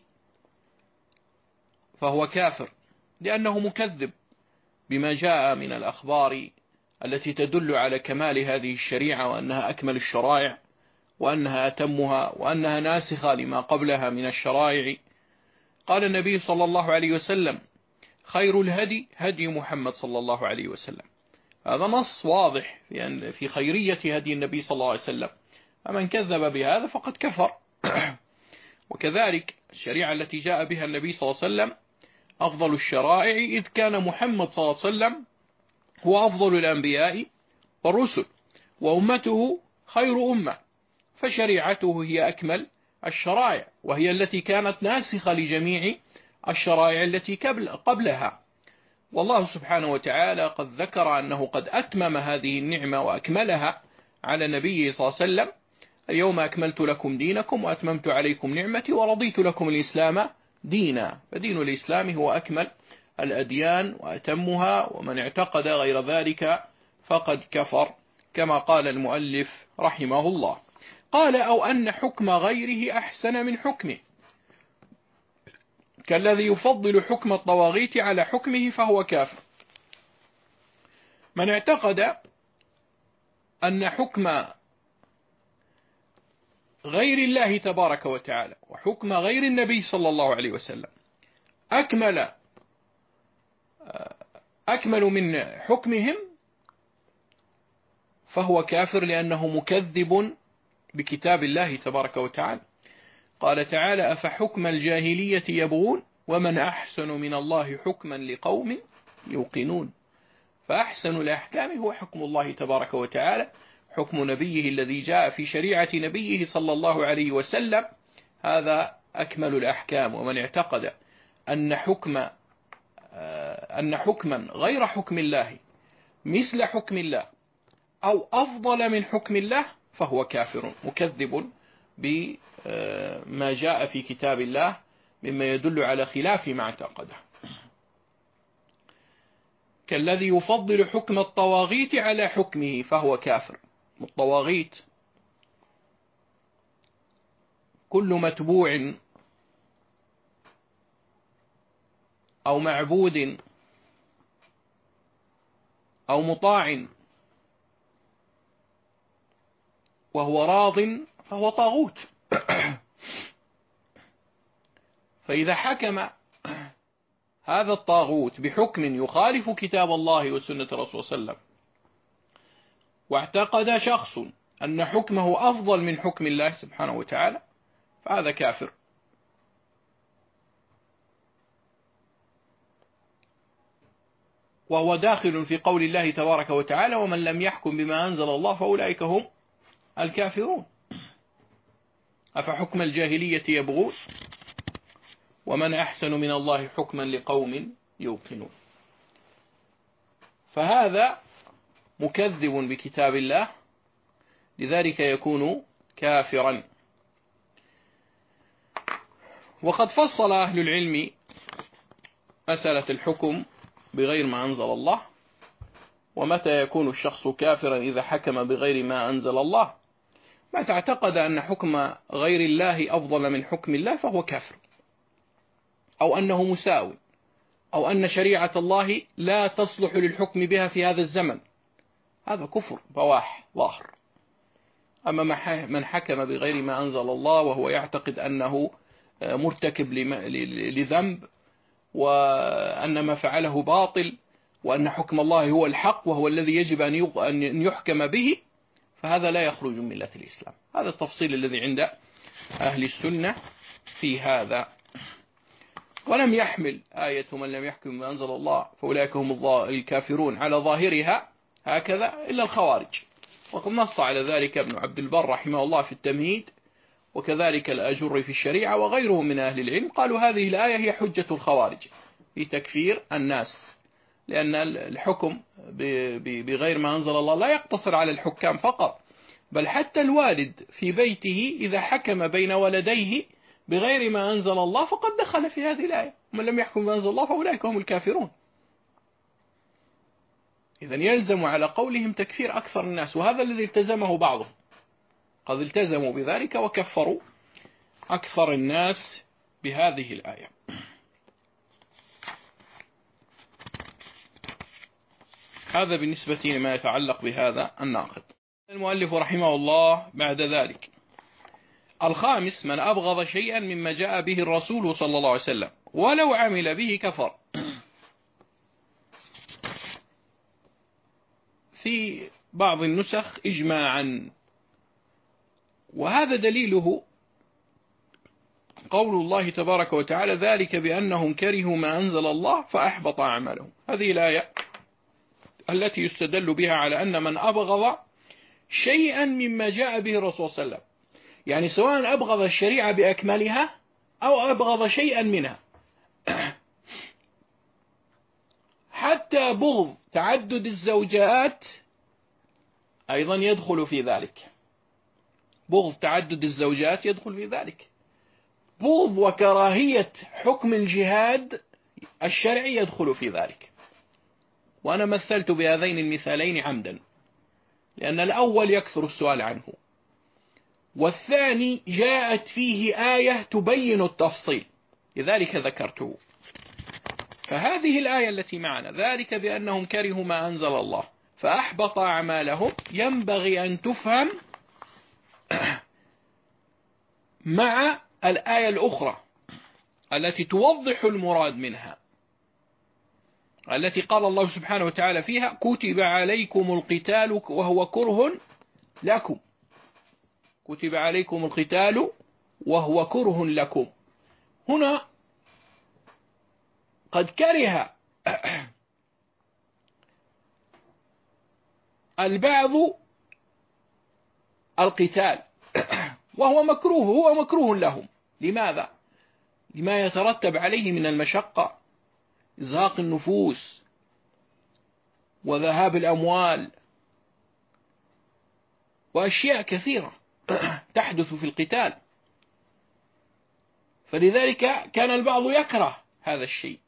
فهو كافر، لأنه مكذب بما جاء من الأخبار التي تدل على كمال هذه الشريعة، وأنها أكمل الشرائع، وأنها أتمها، وأنها ناسخة لما قبلها من الشرائع. قال النبي صلى الله عليه وسلم: خير الهدي هدي محمد صلى الله عليه وسلم. هذا نص واضح في خيرية هدي النبي صلى الله عليه وسلم، فمن كذب بهذا فقد كفر. وكذلك الشريعة التي جاء بها النبي صلى الله عليه وسلم أفضل الشرائع، إذ كان محمد صلى الله عليه وسلم هو أفضل الأنبياء والرسل، وأمته خير أمة، فشريعته هي أكمل الشرائع، وهي التي كانت ناسخة لجميع الشرائع التي قبلها. والله سبحانه وتعالى قد ذكر أنه قد أتمم هذه النعمة وأكملها على نبيه صلى الله عليه وسلم: اليوم أكملت لكم دينكم وأتممت عليكم نعمتي ورضيت لكم الإسلام دينا. فدين الإسلام هو أكمل الأديان وأتمها، ومن اعتقد غير ذلك فقد كفر، كما قال المؤلف رحمه الله. قال: أو أن حكم غيره أحسن من حكمه، كالذي يفضل حكم الطواغيت على حكمه فهو كافر. من اعتقد أن حكم غير الله تبارك وتعالى وحكم غير النبي صلى الله عليه وسلم أكمل أكمل من حكمهم فهو كافر، لأنه مكذب بكتاب الله تبارك وتعالى. قال تعالى: أفحكم الجاهلية يبغون ومن أحسن من الله حكما لقوم يوقنون. فأحسن الأحكام هو حكم الله تبارك وتعالى، حكم نبيه الذي جاء في شريعة نبيه صلى الله عليه وسلم، هذا أكمل الأحكام. ومن اعتقد أن حكم أن حكما غير حكم الله مثل حكم الله أو أفضل من حكم الله فهو كافر مكذب بما جاء في كتاب الله مما يدل على خلاف ما اعتقده. كالذي يفضل حكم الطواغيت على حكمه فهو كافر. الطواغيت كل متبوع أو معبود أو مطاع وهو راض فهو طاغوت. فإذا حكم هذا الطاغوت بحكم يخالف كتاب الله وسنة الرسول صلى الله عليه وسلم، واعتقد شخص أن حكمه أفضل من حكم الله سبحانه وتعالى، فهذا كافر. وهو داخل في قول الله تبارك وتعالى: ومن لم يحكم بما أنزل الله فأولئك هم الكافرون. أفحكم الجاهلية يبغون ومن أحسن من الله حكما لقوم يوقنون. فهذا مكذب بكتاب الله، لذلك يكون كافرا. وقد فصل أهل العلم مسألة الحكم بغير ما أنزل الله، ومتى يكون الشخص كافرا إذا حكم بغير ما أنزل الله. ما تعتقد أن حكم غير الله أفضل من حكم الله فهو كافر، أو أنه مساوي، أو أن شريعة الله لا تصلح للحكم بها في هذا الزمن، هذا كفر بواح ظاهر. أما من حكم بغير ما أنزل الله وهو يعتقد أنه مرتكب لذنب، وأن ما فعله باطل، وأن حكم الله هو الحق وهو الذي يجب أن يحكم به، فهذا لا يخرج من ملة الإسلام. هذا التفصيل الذي عند أهل السنة في هذا. ولم يحمل آية من لم يحكم ما أنزل الله فأولئك هم الكافرون على ظاهرها هكذا إلا الخوارج، وقد نص على ذلك ابن عبد البر رحمه الله في التمهيد، وكذلك الأجر في الشريعة وغيرهم من أهل العلم، قالوا هذه الآية هي حجة الخوارج في تكفير الناس، لأن الحكم بغير ما أنزل الله لا يقتصر على الحكام فقط، بل حتى الوالد في بيته إذا حكم بين ولديه بغير ما أنزل الله فقد دخل في هذه الآية: ومن لم يحكم ما أنزل الله فأولئك هم الكافرون. إذن يلزم على قولهم تكفير أكثر الناس، وهذا الذي التزمه بعضهم، قد التزموا بذلك وكفروا أكثر الناس بهذه الآية. هذا بالنسبة لما يتعلق بهذا الناقض. المؤلف رحمه الله بعد ذلك: الخامس: من أبغض شيئا مما جاء به الرسول صلى الله عليه وسلم ولو عمل به كفر. في بعض النسخ إجماعا، وهذا دليله قول الله تبارك وتعالى: ذلك بأنهم كرهوا ما أنزل الله فأحبط أعمالهم. هذه الآية التي يستدل بها على أن من أبغض شيئا مما جاء به الرسول صلى الله عليه وسلم، يعني سواء أبغض الشريعة بأكملها أو أبغض شيئا منها. حتى بغض تعدد الزوجات أيضا يدخل في ذلك، بغض تعدد الزوجات يدخل في ذلك، بغض وكراهية حكم الجهاد الشرعي يدخل في ذلك. وأنا مثلت بهذين المثالين عمدا، لأن الأول يكثر السؤال عنه، والثاني جاءت فيه آية تبين التفصيل، لذلك ذكرته. فهذه الآية التي معنا، ذلك بأنهم كرهوا ما أنزل الله فأحبط أعمالهم، ينبغي أن تفهم مع الآية الأخرى التي توضح المراد منها، التي قال الله سبحانه وتعالى فيها: كتب عليكم القتال وهو كره لكم، كتب عليكم القتال وهو كره لكم. هنا قد كره البعض القتال وهو مكروه، هو مكروه لهم. لماذا؟ لما يترتب عليه من المشقة، إزهاق النفوس وذهاب الأموال وأشياء كثيرة تحدث في القتال، فلذلك كان البعض يكره هذا الشيء.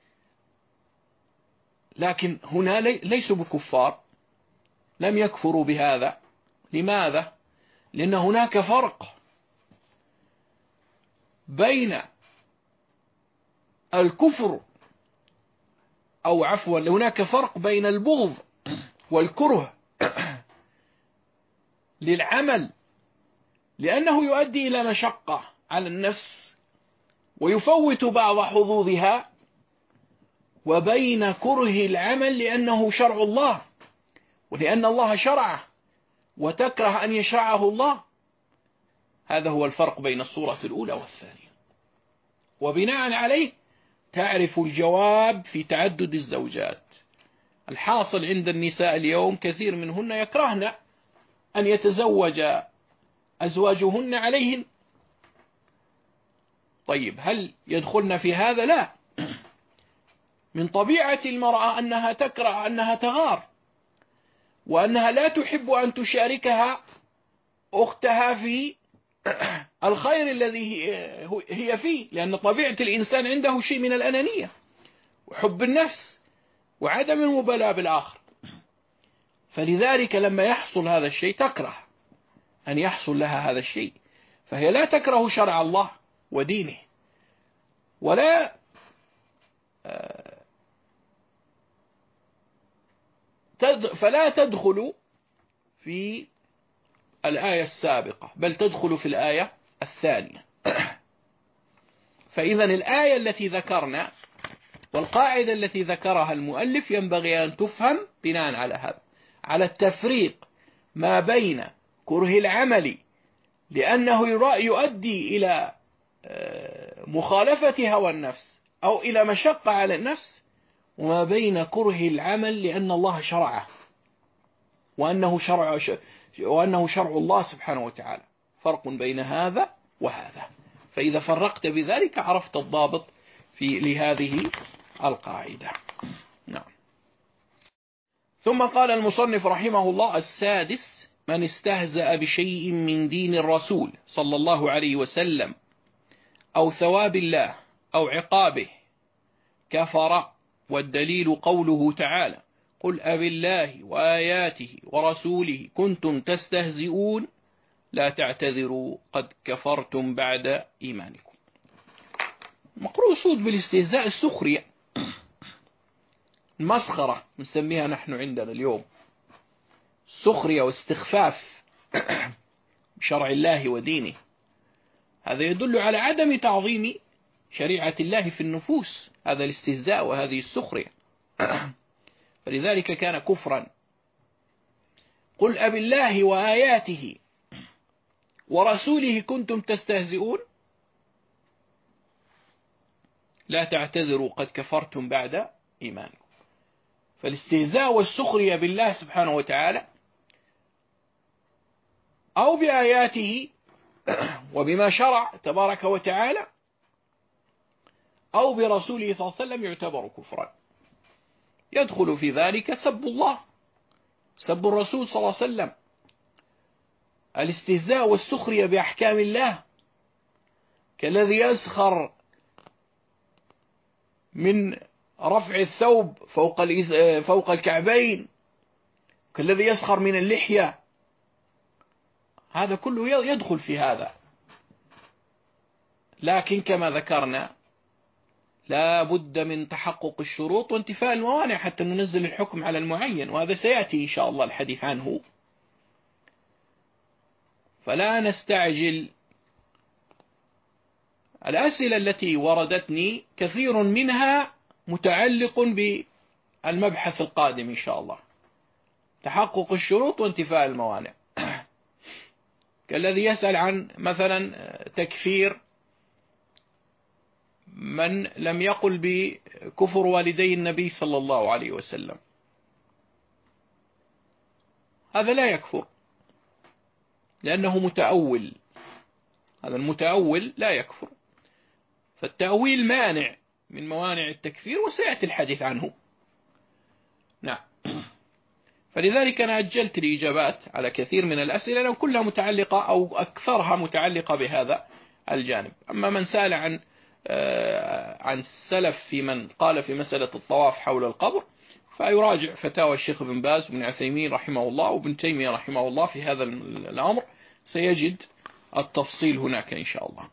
لكن هنا ليسوا بكفار، لم يكفروا بهذا. لماذا؟ لأن هناك فرق بين الكفر، أو عفوا هناك فرق بين البغض والكره للعمل، لأنه يؤدي إلى مشقة على النفس ويفوت بعض حظوظها، وبين كره العمل لأنه شرع الله، ولأن الله شرعه وتكره أن يشرعه الله. هذا هو الفرق بين الصورة الأولى والثانية، وبناء عليه تعرف الجواب في تعدد الزوجات. الحاصل عند النساء اليوم كثير منهن يكرهن أن يتزوج أزواجهن عليهن. طيب هل يدخلن في هذا؟ لا، من طبيعة المرأة أنها تكره، أنها تغار، وأنها لا تحب أن تشاركها أختها في الخير الذي هي فيه، لأن طبيعة الإنسان عنده شيء من الأنانية وحب النفس وعدم المبالاة بالآخر. فلذلك لما يحصل هذا الشيء تكره أن يحصل لها هذا الشيء، فهي لا تكره شرع الله ودينه، ولا فلا تدخل في الآية السابقة، بل تدخل في الآية الثانية. فإذا الآية التي ذكرنا والقاعدة التي ذكرها المؤلف ينبغي أن تفهم بناء على هذا، على التفريق ما بين كره العمل لأنه يؤدي إلى مخالفة هوى النفس أو إلى مشقة على النفس، وما بين كره العمل لأن الله شرعه وأنه شرع وأنه شرع الله سبحانه وتعالى. فرق بين هذا وهذا، فإذا فرقت بذلك عرفت الضابط في لهذه القاعدة. نعم. ثم قال المصنف رحمه الله: السادس: من استهزأ بشيء من دين الرسول صلى الله عليه وسلم أو ثواب الله أو عقابه كفر، والدليل قوله تعالى: قل أبالله وآياته ورسوله كنتم تستهزئون لا تعتذروا قد كفرتم بعد إيمانكم. مقصود بالاستهزاء السخرية، المسخرة نسميها نحن عندنا اليوم، سخرية واستخفاف بشرع الله ودينه. هذا يدل على عدم تعظيم شريعة الله في النفوس، هذا الاستهزاء وهذه السخرية. فلذلك كان كفرا. قل أبالله وآياته ورسوله كنتم تستهزئون لا تعتذروا قد كفرتم بعد إيمانكم. فالاستهزاء والسخرية بالله سبحانه وتعالى أو بآياته وبما شرع تبارك وتعالى، أو برسوله صلى الله عليه وسلم، يعتبر كفرا. يدخل في ذلك سب الله، سب الرسول صلى الله عليه وسلم، الاستهزاء والسخرية بأحكام الله، كالذي يسخر من رفع الثوب فوق فوق الكعبين، كالذي يسخر من اللحية، هذا كله يدخل في هذا. لكن كما ذكرنا لا بد من تحقق الشروط وانتفاء الموانع حتى ننزل الحكم على المعين، وهذا سيأتي إن شاء الله الحديث عنه. فلا نستعجل. الأسئلة التي وردتني كثير منها متعلق بالمبحث القادم إن شاء الله، تحقق الشروط وانتفاء الموانع. كالذي يسأل عن مثلا تكفير من لم يقل بكفر والدي النبي صلى الله عليه وسلم، هذا لا يكفر لأنه متأول، هذا المتأول لا يكفر. فالتأويل مانع من موانع التكفير وسيأتي الحديث عنه. نعم. فلذلك أنا أجلت الإجابات على كثير من الأسئلة لو كلها متعلقة أو أكثرها متعلقة بهذا الجانب. أما من سأل عن عن السلف في من قال في مسألة الطواف حول القبر، فيراجع فتاوى الشيخ ابن باز وابن عثيمين رحمه الله وابن تيمية رحمه الله في هذا الأمر، سيجد التفصيل هناك إن شاء الله.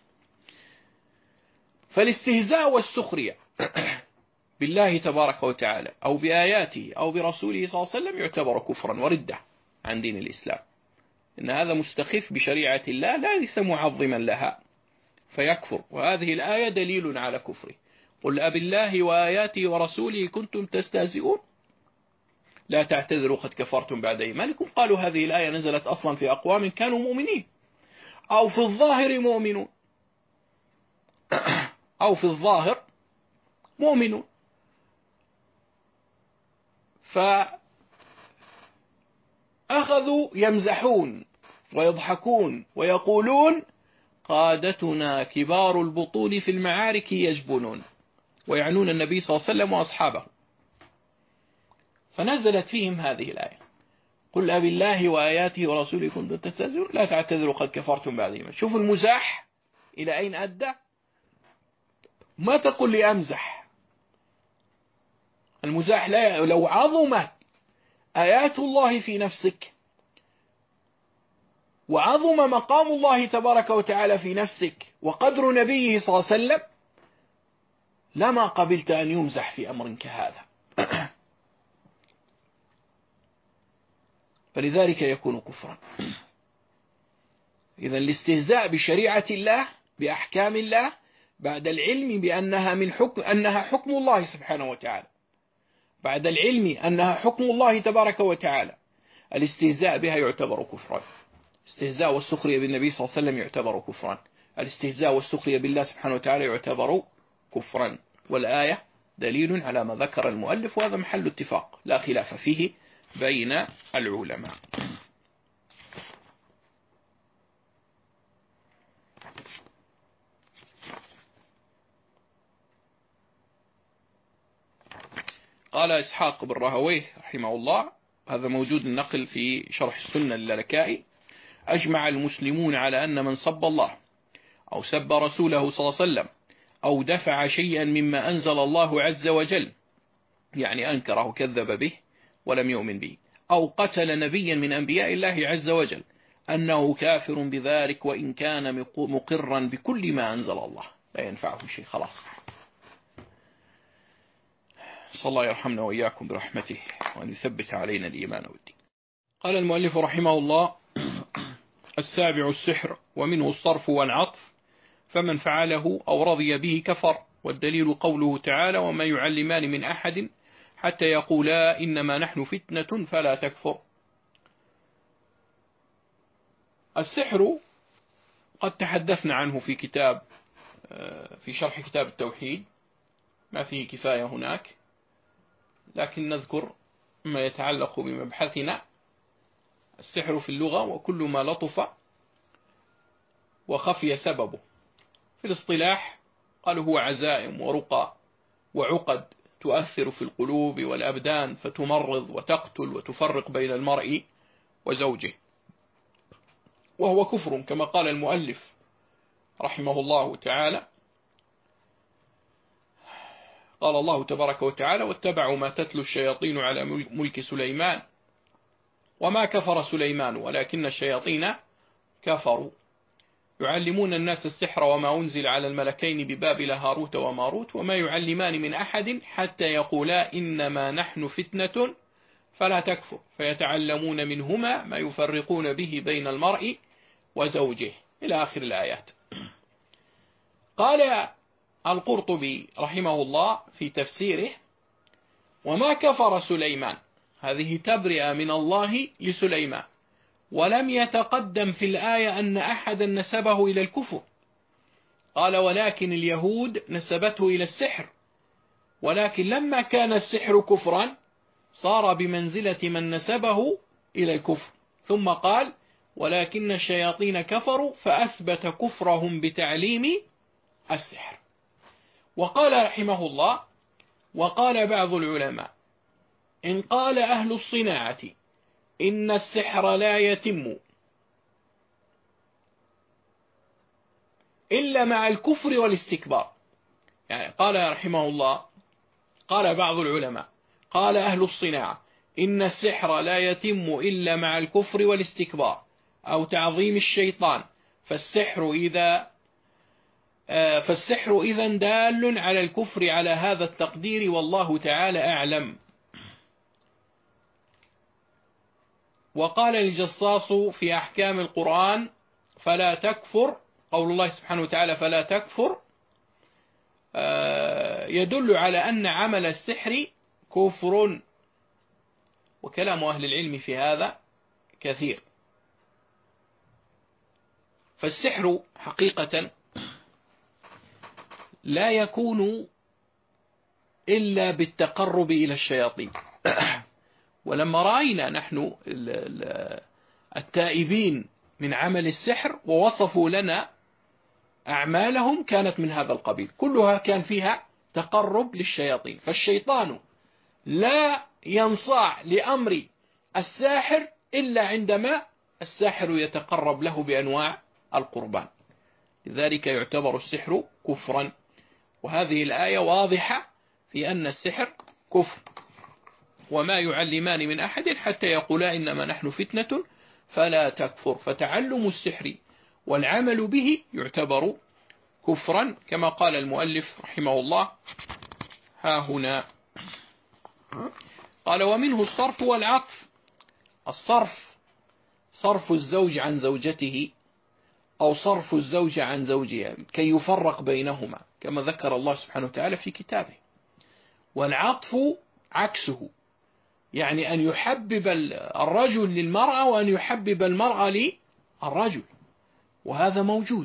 فالاستهزاء والسخرية بالله تبارك وتعالى أو بآياته أو برسوله صلى الله عليه وسلم يعتبر كفرا وردة عن دين الإسلام، إن هذا مستخف بشريعة الله لا ليس معظما لها فيكفر، وهذه الآية دليل على كفره. قل أب الله وآياته ورسوله كنتم تستهزئون لا تعتذروا قد كفرتم بعد إيمانكم. قالوا هذه الآية نزلت أصلا في أقوام كانوا مؤمنين أو في الظاهر مؤمنون أو في الظاهر مؤمنون. فأخذوا يمزحون ويضحكون ويقولون قادتنا كبار البطون في المعارك يجبنون، ويعنون النبي صلى الله عليه وسلم وأصحابه. فنزلت فيهم هذه الآية قل أب الله وآياته ورسوله كنتم تستهزئون لا تعتذروا قد كفرتم بعد إيمانكم. شوفوا المزاح إلى أين أدى. ما تقول لي أمزح، المزاح لا. لو عظمت آيات الله في نفسك وعظم مقام الله تبارك وتعالى في نفسك وقدر نبيه صلى الله عليه وسلم لما قبلت أن يمزح في أمر كهذا. فلذلك يكون كفرا. إذن الاستهزاء بشريعة الله بأحكام الله بعد العلم بأنها من حكم أنها حكم الله سبحانه وتعالى، بعد العلم أنها حكم الله تبارك وتعالى، الاستهزاء بها يعتبر كفرا. الاستهزاء والسخرية بالنبي صلى الله عليه وسلم يعتبر كفرا. الاستهزاء والسخرية بالله سبحانه وتعالى يعتبر كفرا. والآية دليل على ما ذكر المؤلف، وهذا محل اتفاق لا خلاف فيه بين العلماء. قال إسحاق بن راهويه رحمه الله، هذا موجود النقل في شرح السنة للالكائي: أجمع المسلمون على أن من سب الله أو سب رسوله صلى الله عليه وسلم أو دفع شيئا مما أنزل الله عز وجل، يعني أنكره كذب به ولم يؤمن به، أو قتل نبيا من أنبياء الله عز وجل، أنه كافر بذلك وإن كان مقرا بكل ما أنزل الله، لا ينفعه شيء. خلاص، صلى الله يرحمنا وإياكم برحمته وأن يثبت علينا الإيمان والدين. قال المؤلف رحمه الله: السابع السحر، ومنه الصرف والعطف، فمن فعله أو رضي به كفر. والدليل قوله تعالى: وما يعلمان من أحد حتى يقولا إنما نحن فتنة فلا تكفر. السحر قد تحدثنا عنه في كتاب في شرح كتاب التوحيد، ما فيه كفاية هناك، لكن نذكر ما يتعلق بمبحثنا. السحر في اللغة وكل ما لطف وخفي سببه. في الاصطلاح قالوا هو عزائم ورقى وعقد تؤثر في القلوب والأبدان فتمرض وتقتل وتفرق بين المرء وزوجه، وهو كفر كما قال المؤلف رحمه الله تعالى. قال الله تبارك وتعالى: واتبعوا ما تتلو الشياطين على ملك سليمان وما كفر سليمان ولكن الشياطين كفروا يعلمون الناس السحر وما أنزل على الملكين ببابل هاروت وماروت وما يعلمان من أحد حتى يقولا إنما نحن فتنة فلا تكفر فيتعلمون منهما ما يفرقون به بين المرء وزوجه إلى آخر الآيات. قال القرطبي رحمه الله في تفسيره: وما كفر سليمان، هذه تبرئة من الله لسليمان، ولم يتقدم في الآية أن أحدا نسبه إلى الكفر. قال: ولكن اليهود نسبته إلى السحر، ولكن لما كان السحر كفرا صار بمنزلة من نسبه إلى الكفر. ثم قال: ولكن الشياطين كفروا فأثبت كفرهم بتعليم السحر. وقال رحمه الله: وقال بعض العلماء: إن قال أهل الصناعة إن السحر لا يتم إلا مع الكفر والاستكبار، يعني قال رحمه الله، قال بعض العلماء، قال أهل الصناعة إن السحر لا يتم إلا مع الكفر والاستكبار أو تعظيم الشيطان، فالسحر إذا فالسحر إذن دال على الكفر على هذا التقدير، والله تعالى أعلم. وقال الجصاص في أحكام القرآن: فلا تكفر، قول الله سبحانه وتعالى فلا تكفر يدل على أن عمل السحر كفر، وكلام أهل العلم في هذا كثير. فالسحر حقيقة لا يكون إلا بالتقرب إلى الشياطين. ولما رأينا نحن التائبين من عمل السحر ووصفوا لنا أعمالهم كانت من هذا القبيل، كلها كان فيها تقرب للشياطين. فالشيطان لا ينصاع لأمر الساحر إلا عندما الساحر يتقرب له بأنواع القربان، لذلك يعتبر السحر كفرا. وهذه الآية واضحة في أن السحر كفر. وما يعلمان من أحد حتى يقولا إنما نحن فتنة فلا تكفر، فتعلم السحر والعمل به يعتبر كفرا كما قال المؤلف رحمه الله ها هنا. قال: ومنه الصرف والعطف. الصرف صرف الزوج عن زوجته أو صرف الزوج عن زوجها كي يفرق بينهما كما ذكر الله سبحانه وتعالى في كتابه. والعطف عكسه، يعني أن يحبب الرجل للمرأة وأن يحبب المرأة للرجل، وهذا موجود.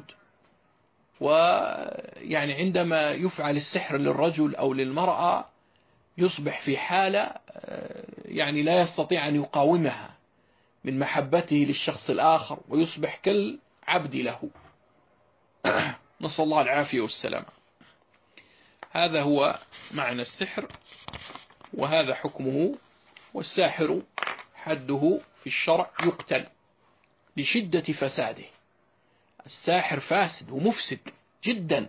ويعني عندما يفعل السحر للرجل أو للمرأة يصبح في حالة يعني لا يستطيع أن يقاومها من محبته للشخص الآخر، ويصبح كالعبد له. نسأل الله العافية والسلامة. هذا هو معنى السحر وهذا حكمه. والساحر حده في الشرع يقتل لشدة فساده. الساحر فاسد ومفسد جدا،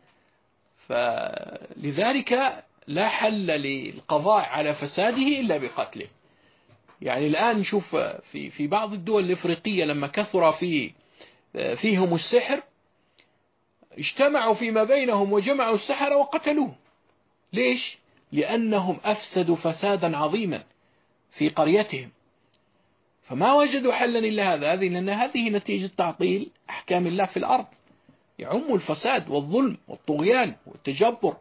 فلذلك لا حل للقضاء على فساده إلا بقتله. يعني الآن نشوف في في بعض الدول الإفريقية لما كثر في فيهم السحر اجتمعوا فيما بينهم وجمعوا السحر وقتلوه. ليش؟ لأنهم أفسدوا فسادا عظيما في قريتهم، فما وجدوا حلا إلا هذا. هذه لأن هذه نتيجة تعطيل أحكام الله في الأرض، يعم الفساد والظلم والطغيان والتجبر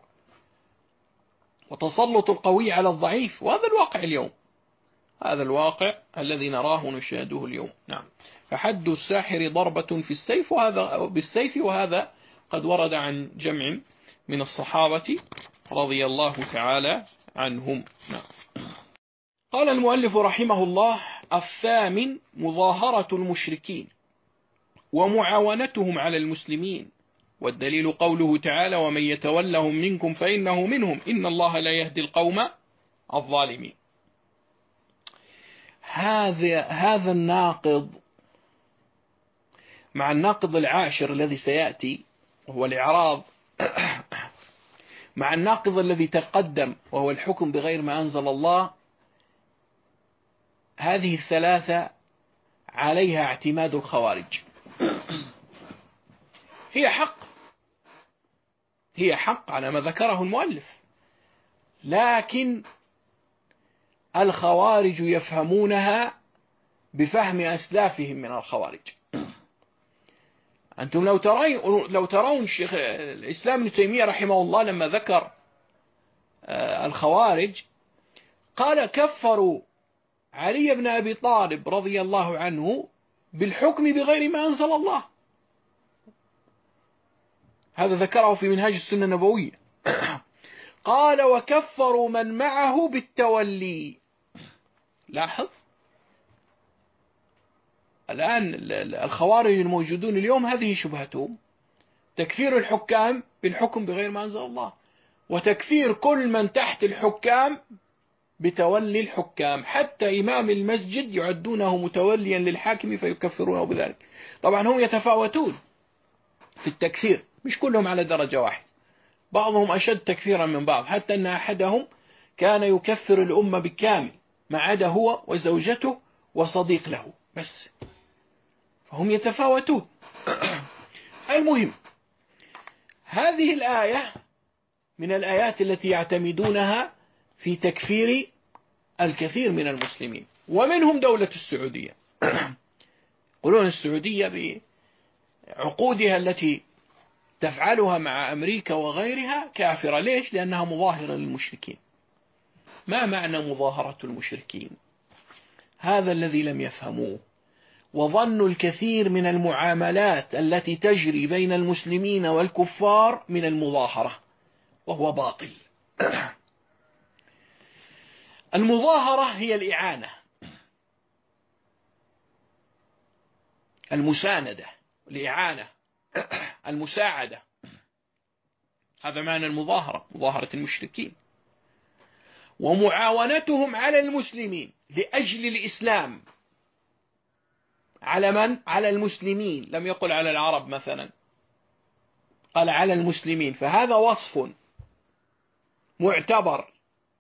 وتسلط القوي على الضعيف، وهذا الواقع اليوم، هذا الواقع الذي نراه ونشاهده اليوم. نعم. فحد الساحر ضربة في السيف، وهذا بالسيف، وهذا قد ورد عن جمع من الصحابة رضي الله تعالى عنهم. نعم. قال المؤلف رحمه الله: الثامن مظاهرة المشركين ومعاونتهم على المسلمين، والدليل قوله تعالى ومن يتولهم منكم فإنه منهم إن الله لا يهدي القوم الظالمين. هذا هذا الناقض مع الناقض العاشر الذي سيأتي وهو الإعراض، مع الناقض الذي تقدم وهو الحكم بغير ما أنزل الله، هذه الثلاثة عليها اعتماد الخوارج. هي حق هي حق على ما ذكره المؤلف، لكن الخوارج يفهمونها بفهم أسلافهم من الخوارج. أنتم لو ترون لو ترون شيخ الإسلام ابن تيمية رحمه الله لما ذكر الخوارج قال كفروا علي بن أبي طالب رضي الله عنه بالحكم بغير ما أنزل الله. هذا ذكره في منهاج السنة النبوية. قال وكفروا من معه بالتولي. لاحظ الآن الخوارج الموجودون اليوم هذه شبهتهم، تكفير الحكام بالحكم بغير ما أنزل الله، وتكفير كل من تحت الحكام بتولي الحكام، حتى إمام المسجد يعدونه متوليا للحاكم فيكفرونه بذلك. طبعا هم يتفاوتون في التكفير، مش كلهم على درجة واحدة، بعضهم أشد تكفيرا من بعض، حتى أن أحدهم كان يكفر الأمة بالكامل ما عدا هو وزوجته وصديق له بس، فهم يتفاوتون. المهم هذه الآية من الآيات التي يعتمدونها في تكفير الكثير من المسلمين، ومنهم دولة السعودية. يقولون السعودية بعقودها التي تفعلها مع أمريكا وغيرها كافرة. ليش؟ لأنها مظاهرة للمشركين. ما معنى مظاهرة المشركين؟ هذا الذي لم يفهموه، وظنوا الكثير من المعاملات التي تجري بين المسلمين والكفار من المظاهرة، وهو باطل. المظاهرة هي الإعانة، المساندة، الإعانة، المساعدة. هذا معنى المظاهرة، مظاهرة المشركين. ومعاونتهم على المسلمين لأجل الإسلام. على من؟ على المسلمين، لم يقل على العرب مثلا، قال على المسلمين، فهذا وصف معتبر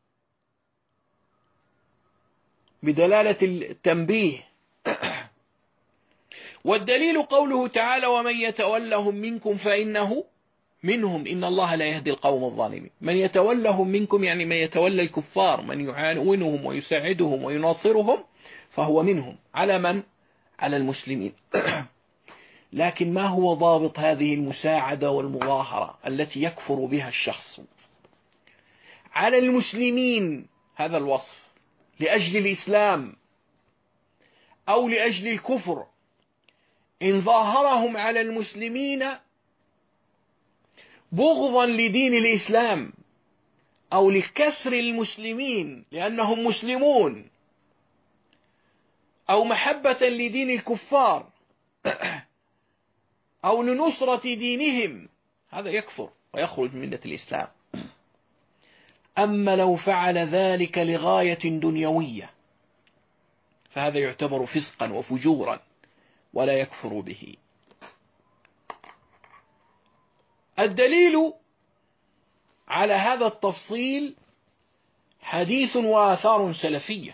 بدلالة التنبيه. والدليل قوله تعالى ومن يتولهم منكم فإنه منهم إن الله لا يهدي القوم الظالمين. من يتولهم منكم يعني من يتولى الكفار، من يعاونهم ويساعدهم ويناصرهم فهو منهم. على من؟ على المسلمين. لكن ما هو ضابط هذه المساعدة والمظاهرة التي يكفر بها الشخص؟ على المسلمين هذا الوصف لأجل الإسلام أو لأجل الكفر. إن ظاهرهم على المسلمين بغضا لدين الإسلام أو لكسر المسلمين لأنهم مسلمون، أو محبة لدين الكفار، أو لنصرة دينهم، هذا يكفر ويخرج من ملة الإسلام. أما لو فعل ذلك لغاية دنيوية فهذا يعتبر فسقا وفجورا ولا يكفر به. الدليل على هذا التفصيل حديث وآثار سلفية.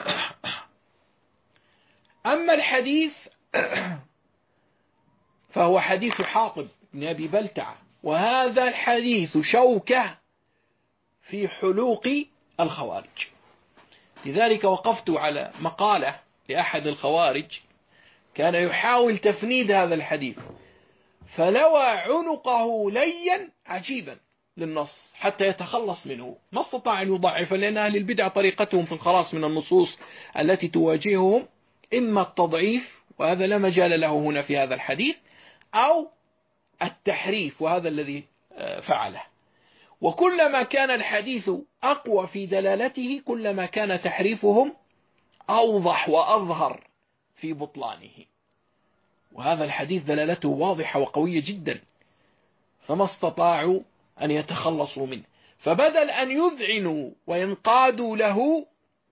أما الحديث فهو حديث حاطب بن أبي بلتعة، وهذا الحديث شوكة في حلوق الخوارج. لذلك وقفت على مقالة لأحد الخوارج كان يحاول تفنيد هذا الحديث، فلوى عنقه ليا عجيبا للنص حتى يتخلص منه، ما استطاع أن يضعف، لأن أهل البدع طريقتهم في الخلاص من النصوص التي تواجههم إما التضعيف، وهذا لا مجال له هنا في هذا الحديث، أو التحريف، وهذا الذي فعله. وكلما كان الحديث أقوى في دلالته كلما كان تحريفهم أوضح وأظهر في بطلانه، وهذا الحديث دلالته واضحة وقوية جدا، فما استطاعوا أن يتخلصوا منه، فبدل أن يذعنوا وينقادوا له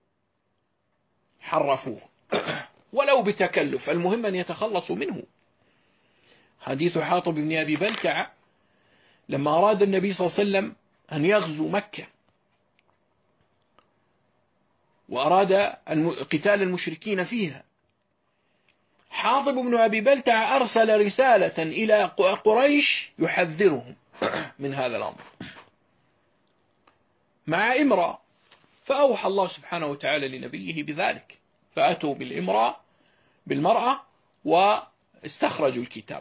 حرفوه ولو بتكلف، المهم أن يتخلصوا منه. حديث حاطب بن أبي بلتعة لما أراد النبي صلى الله عليه وسلم أن يغزو مكة وأراد قتال المشركين فيها، حاطب بن أبي بلتعة أرسل رسالة إلى قريش يحذرهم من هذا الأمر مع امرأة، فأوحى الله سبحانه وتعالى لنبيه بذلك، فأتوا بالامرأة بالمرأة واستخرجوا الكتاب،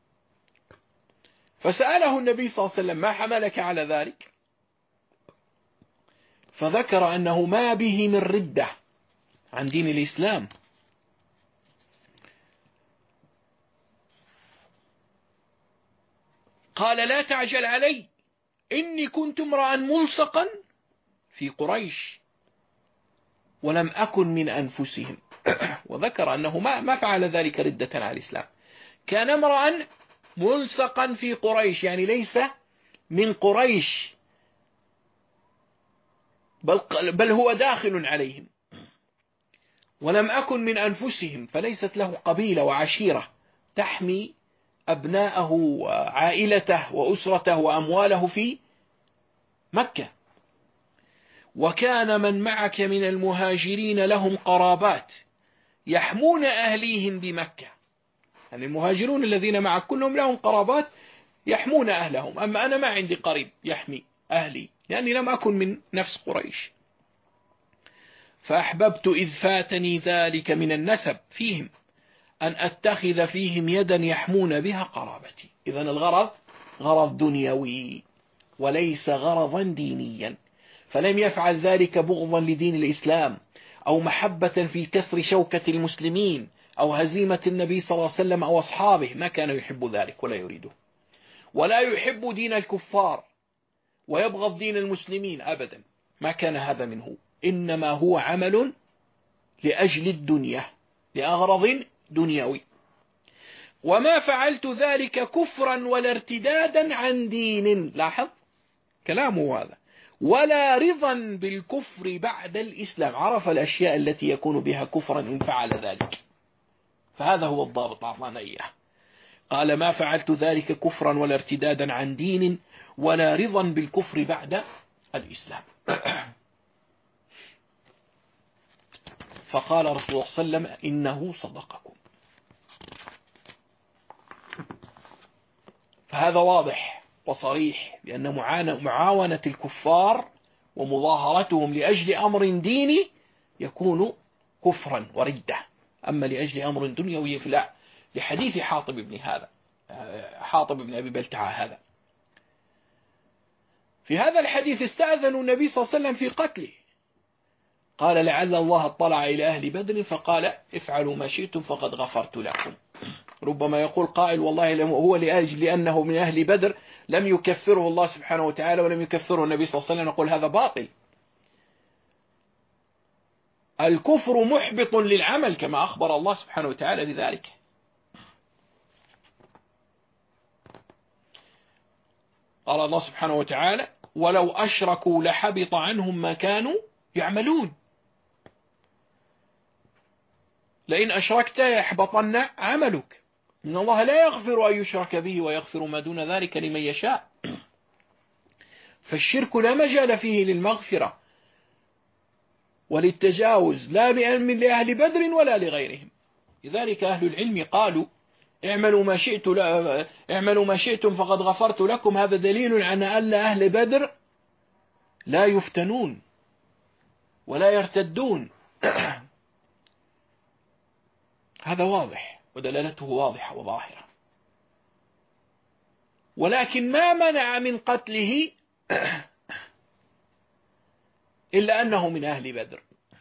فسأله النبي صلى الله عليه وسلم: ما حملك على ذلك؟ فذكر أنه ما به من ردة عن دين الإسلام. قال: لا تعجل علي، إني كنت امرأ ملصقا في قريش ولم أكن من أنفسهم. وذكر أنه ما ما فعل ذلك ردة على الإسلام، كان امرأ ملصقا في قريش، يعني ليس من قريش، بل, بل هو داخل عليهم، ولم أكن من أنفسهم، فليست له قبيلة وعشيرة تحمي أبناءه وعائلته وأسرته وأمواله في مكة. وكان من معك من المهاجرين لهم قرابات يحمون أهليهم بمكة، يعني المهاجرون الذين معك كلهم لهم قرابات يحمون أهلهم، أما أنا ما عندي قريب يحمي أهلي لأني لم أكن من نفس قريش. فأحببت إذ فاتني ذلك من النسب فيهم أن أتخذ فيهم يدا يحمون بها قرابتي. إذن الغرض غرض دنيوي وليس غرضا دينيا، فلم يفعل ذلك بغضا لدين الإسلام أو محبة في كسر شوكة المسلمين أو هزيمة النبي صلى الله عليه وسلم أو أصحابه، ما كان يحب ذلك ولا يريده، ولا يحب دين الكفار ويبغض دين المسلمين أبدا، ما كان هذا منه، إنما هو عمل لأجل الدنيا لأغرض دنيوي. وما فعلت ذلك كفرا ولا ارتدادا عن دين، لاحظ كلامه هذا، ولا رضا بالكفر بعد الإسلام، عرف الأشياء التي يكون بها كفرا إن فعل ذلك، فهذا هو الضابط أعطانا إياه. قال: ما فعلت ذلك كفرا ولا ارتدادا عن دين ولا رضا بالكفر بعد الإسلام. فقال رسول الله صلى الله عليه وسلم: إنه صدقكم. فهذا واضح وصريح بأن معاونة الكفار ومظاهرتهم لأجل أمر ديني يكون كفرا وردة، أما لأجل أمر دنيوي فلا، لحديث حاطب بن هذا حاطب بن أبي بلتعة هذا. في هذا الحديث استأذنوا النبي صلى الله عليه وسلم في قتله، قال: لعل الله اطلع إلى أهل بدر فقال: افعلوا ما شئتم فقد غفرت لكم. ربما يقول قائل: والله هو لأجل لأنه من أهل بدر لم يكفره الله سبحانه وتعالى ولم يكفره النبي صلى الله عليه وسلم. نقول هذا باطل، الكفر محبط للعمل كما أخبر الله سبحانه وتعالى بذلك. قال الله سبحانه وتعالى: ولو أشركوا لحبط عنهم ما كانوا يعملون، لئن أشركت يحبطن عملك، إن الله لا يغفر أن يشرك به ويغفر ما دون ذلك لمن يشاء. فالشرك لا مجال فيه للمغفرة وللتجاوز لا من لأهل بدر ولا لغيرهم. لذلك أهل العلم قالوا: اعملوا ما شئت اعملوا ما شئتم فقد غفرت لكم. هذا دليل على أن أهل بدر لا يفتنون ولا يرتدون. هذا واضح ودلالته واضحة وظاهرة، ولكن ما منع من قتله إلا أنه من أهل بدر.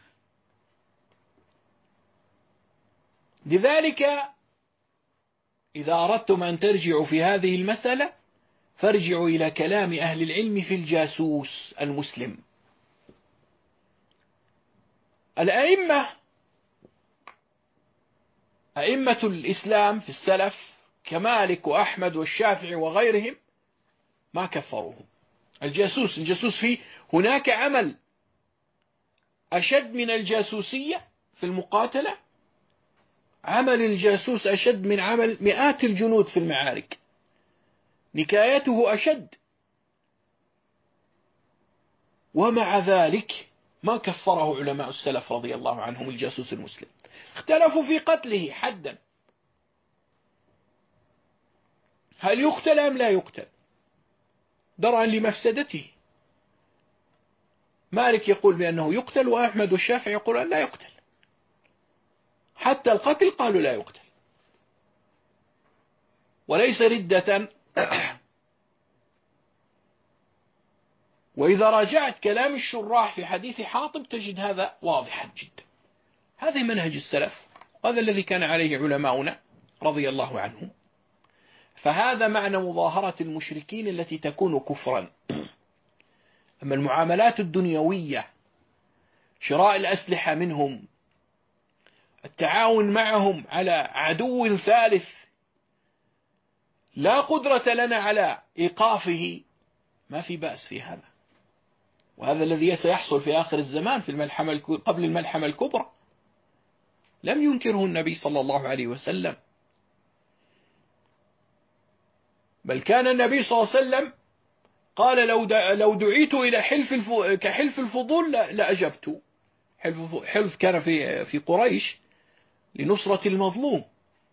لذلك إذا أردتم أن ترجعوا في هذه المسألة فارجعوا إلى كلام أهل العلم في الجاسوس المسلم. الأئمة أئمة الإسلام في السلف كمالك وأحمد والشافعي وغيرهم ما كفروهم. الجاسوس الجاسوس فيه هناك عمل أشد من الجاسوسية في المقاتلة، عمل الجاسوس أشد من عمل مئات الجنود في المعارك، نكايته أشد، ومع ذلك ما كفره علماء السلف رضي الله عنهم الجاسوس المسلم. اختلفوا في قتله حدا، هل يقتل أم لا يقتل درءا لمفسدته. مالك يقول بأنه يقتل، وأحمد والشافعي يقول أن لا يقتل، حتى القتل قالوا لا يقتل، وليس ردة. وإذا راجعت كلام الشراح في حديث حاطب تجد هذا واضحا جدا. هذا منهج السلف، وهذا الذي كان عليه علماؤنا رضي الله عنهم. فهذا معنى مظاهرة المشركين التي تكون كفرا. أما المعاملات الدنيوية، شراء الأسلحة منهم، التعاون معهم على عدو ثالث لا قدرة لنا على إيقافه، ما في بأس في هذا. وهذا الذي سيحصل في آخر الزمان في الملحمة قبل الملحمة الكبرى، لم ينكره النبي صلى الله عليه وسلم، بل كان النبي صلى الله عليه وسلم قال لو لو دعيت إلى حلف الف... كحلف الفضول لأجبت. حلف حلف كان في في قريش لنصرة المظلوم،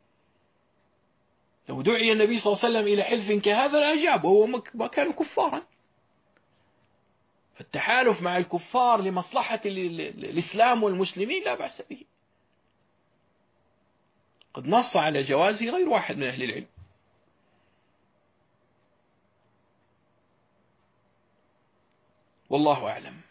لو دعي النبي صلى الله عليه وسلم إلى حلف كهذا لأجاب، وهو ما كانوا كفارا. فالتحالف مع الكفار لمصلحة الإسلام والمسلمين لا بأس به، قد نص على جوازه غير واحد من أهل العلم. والله أعلم.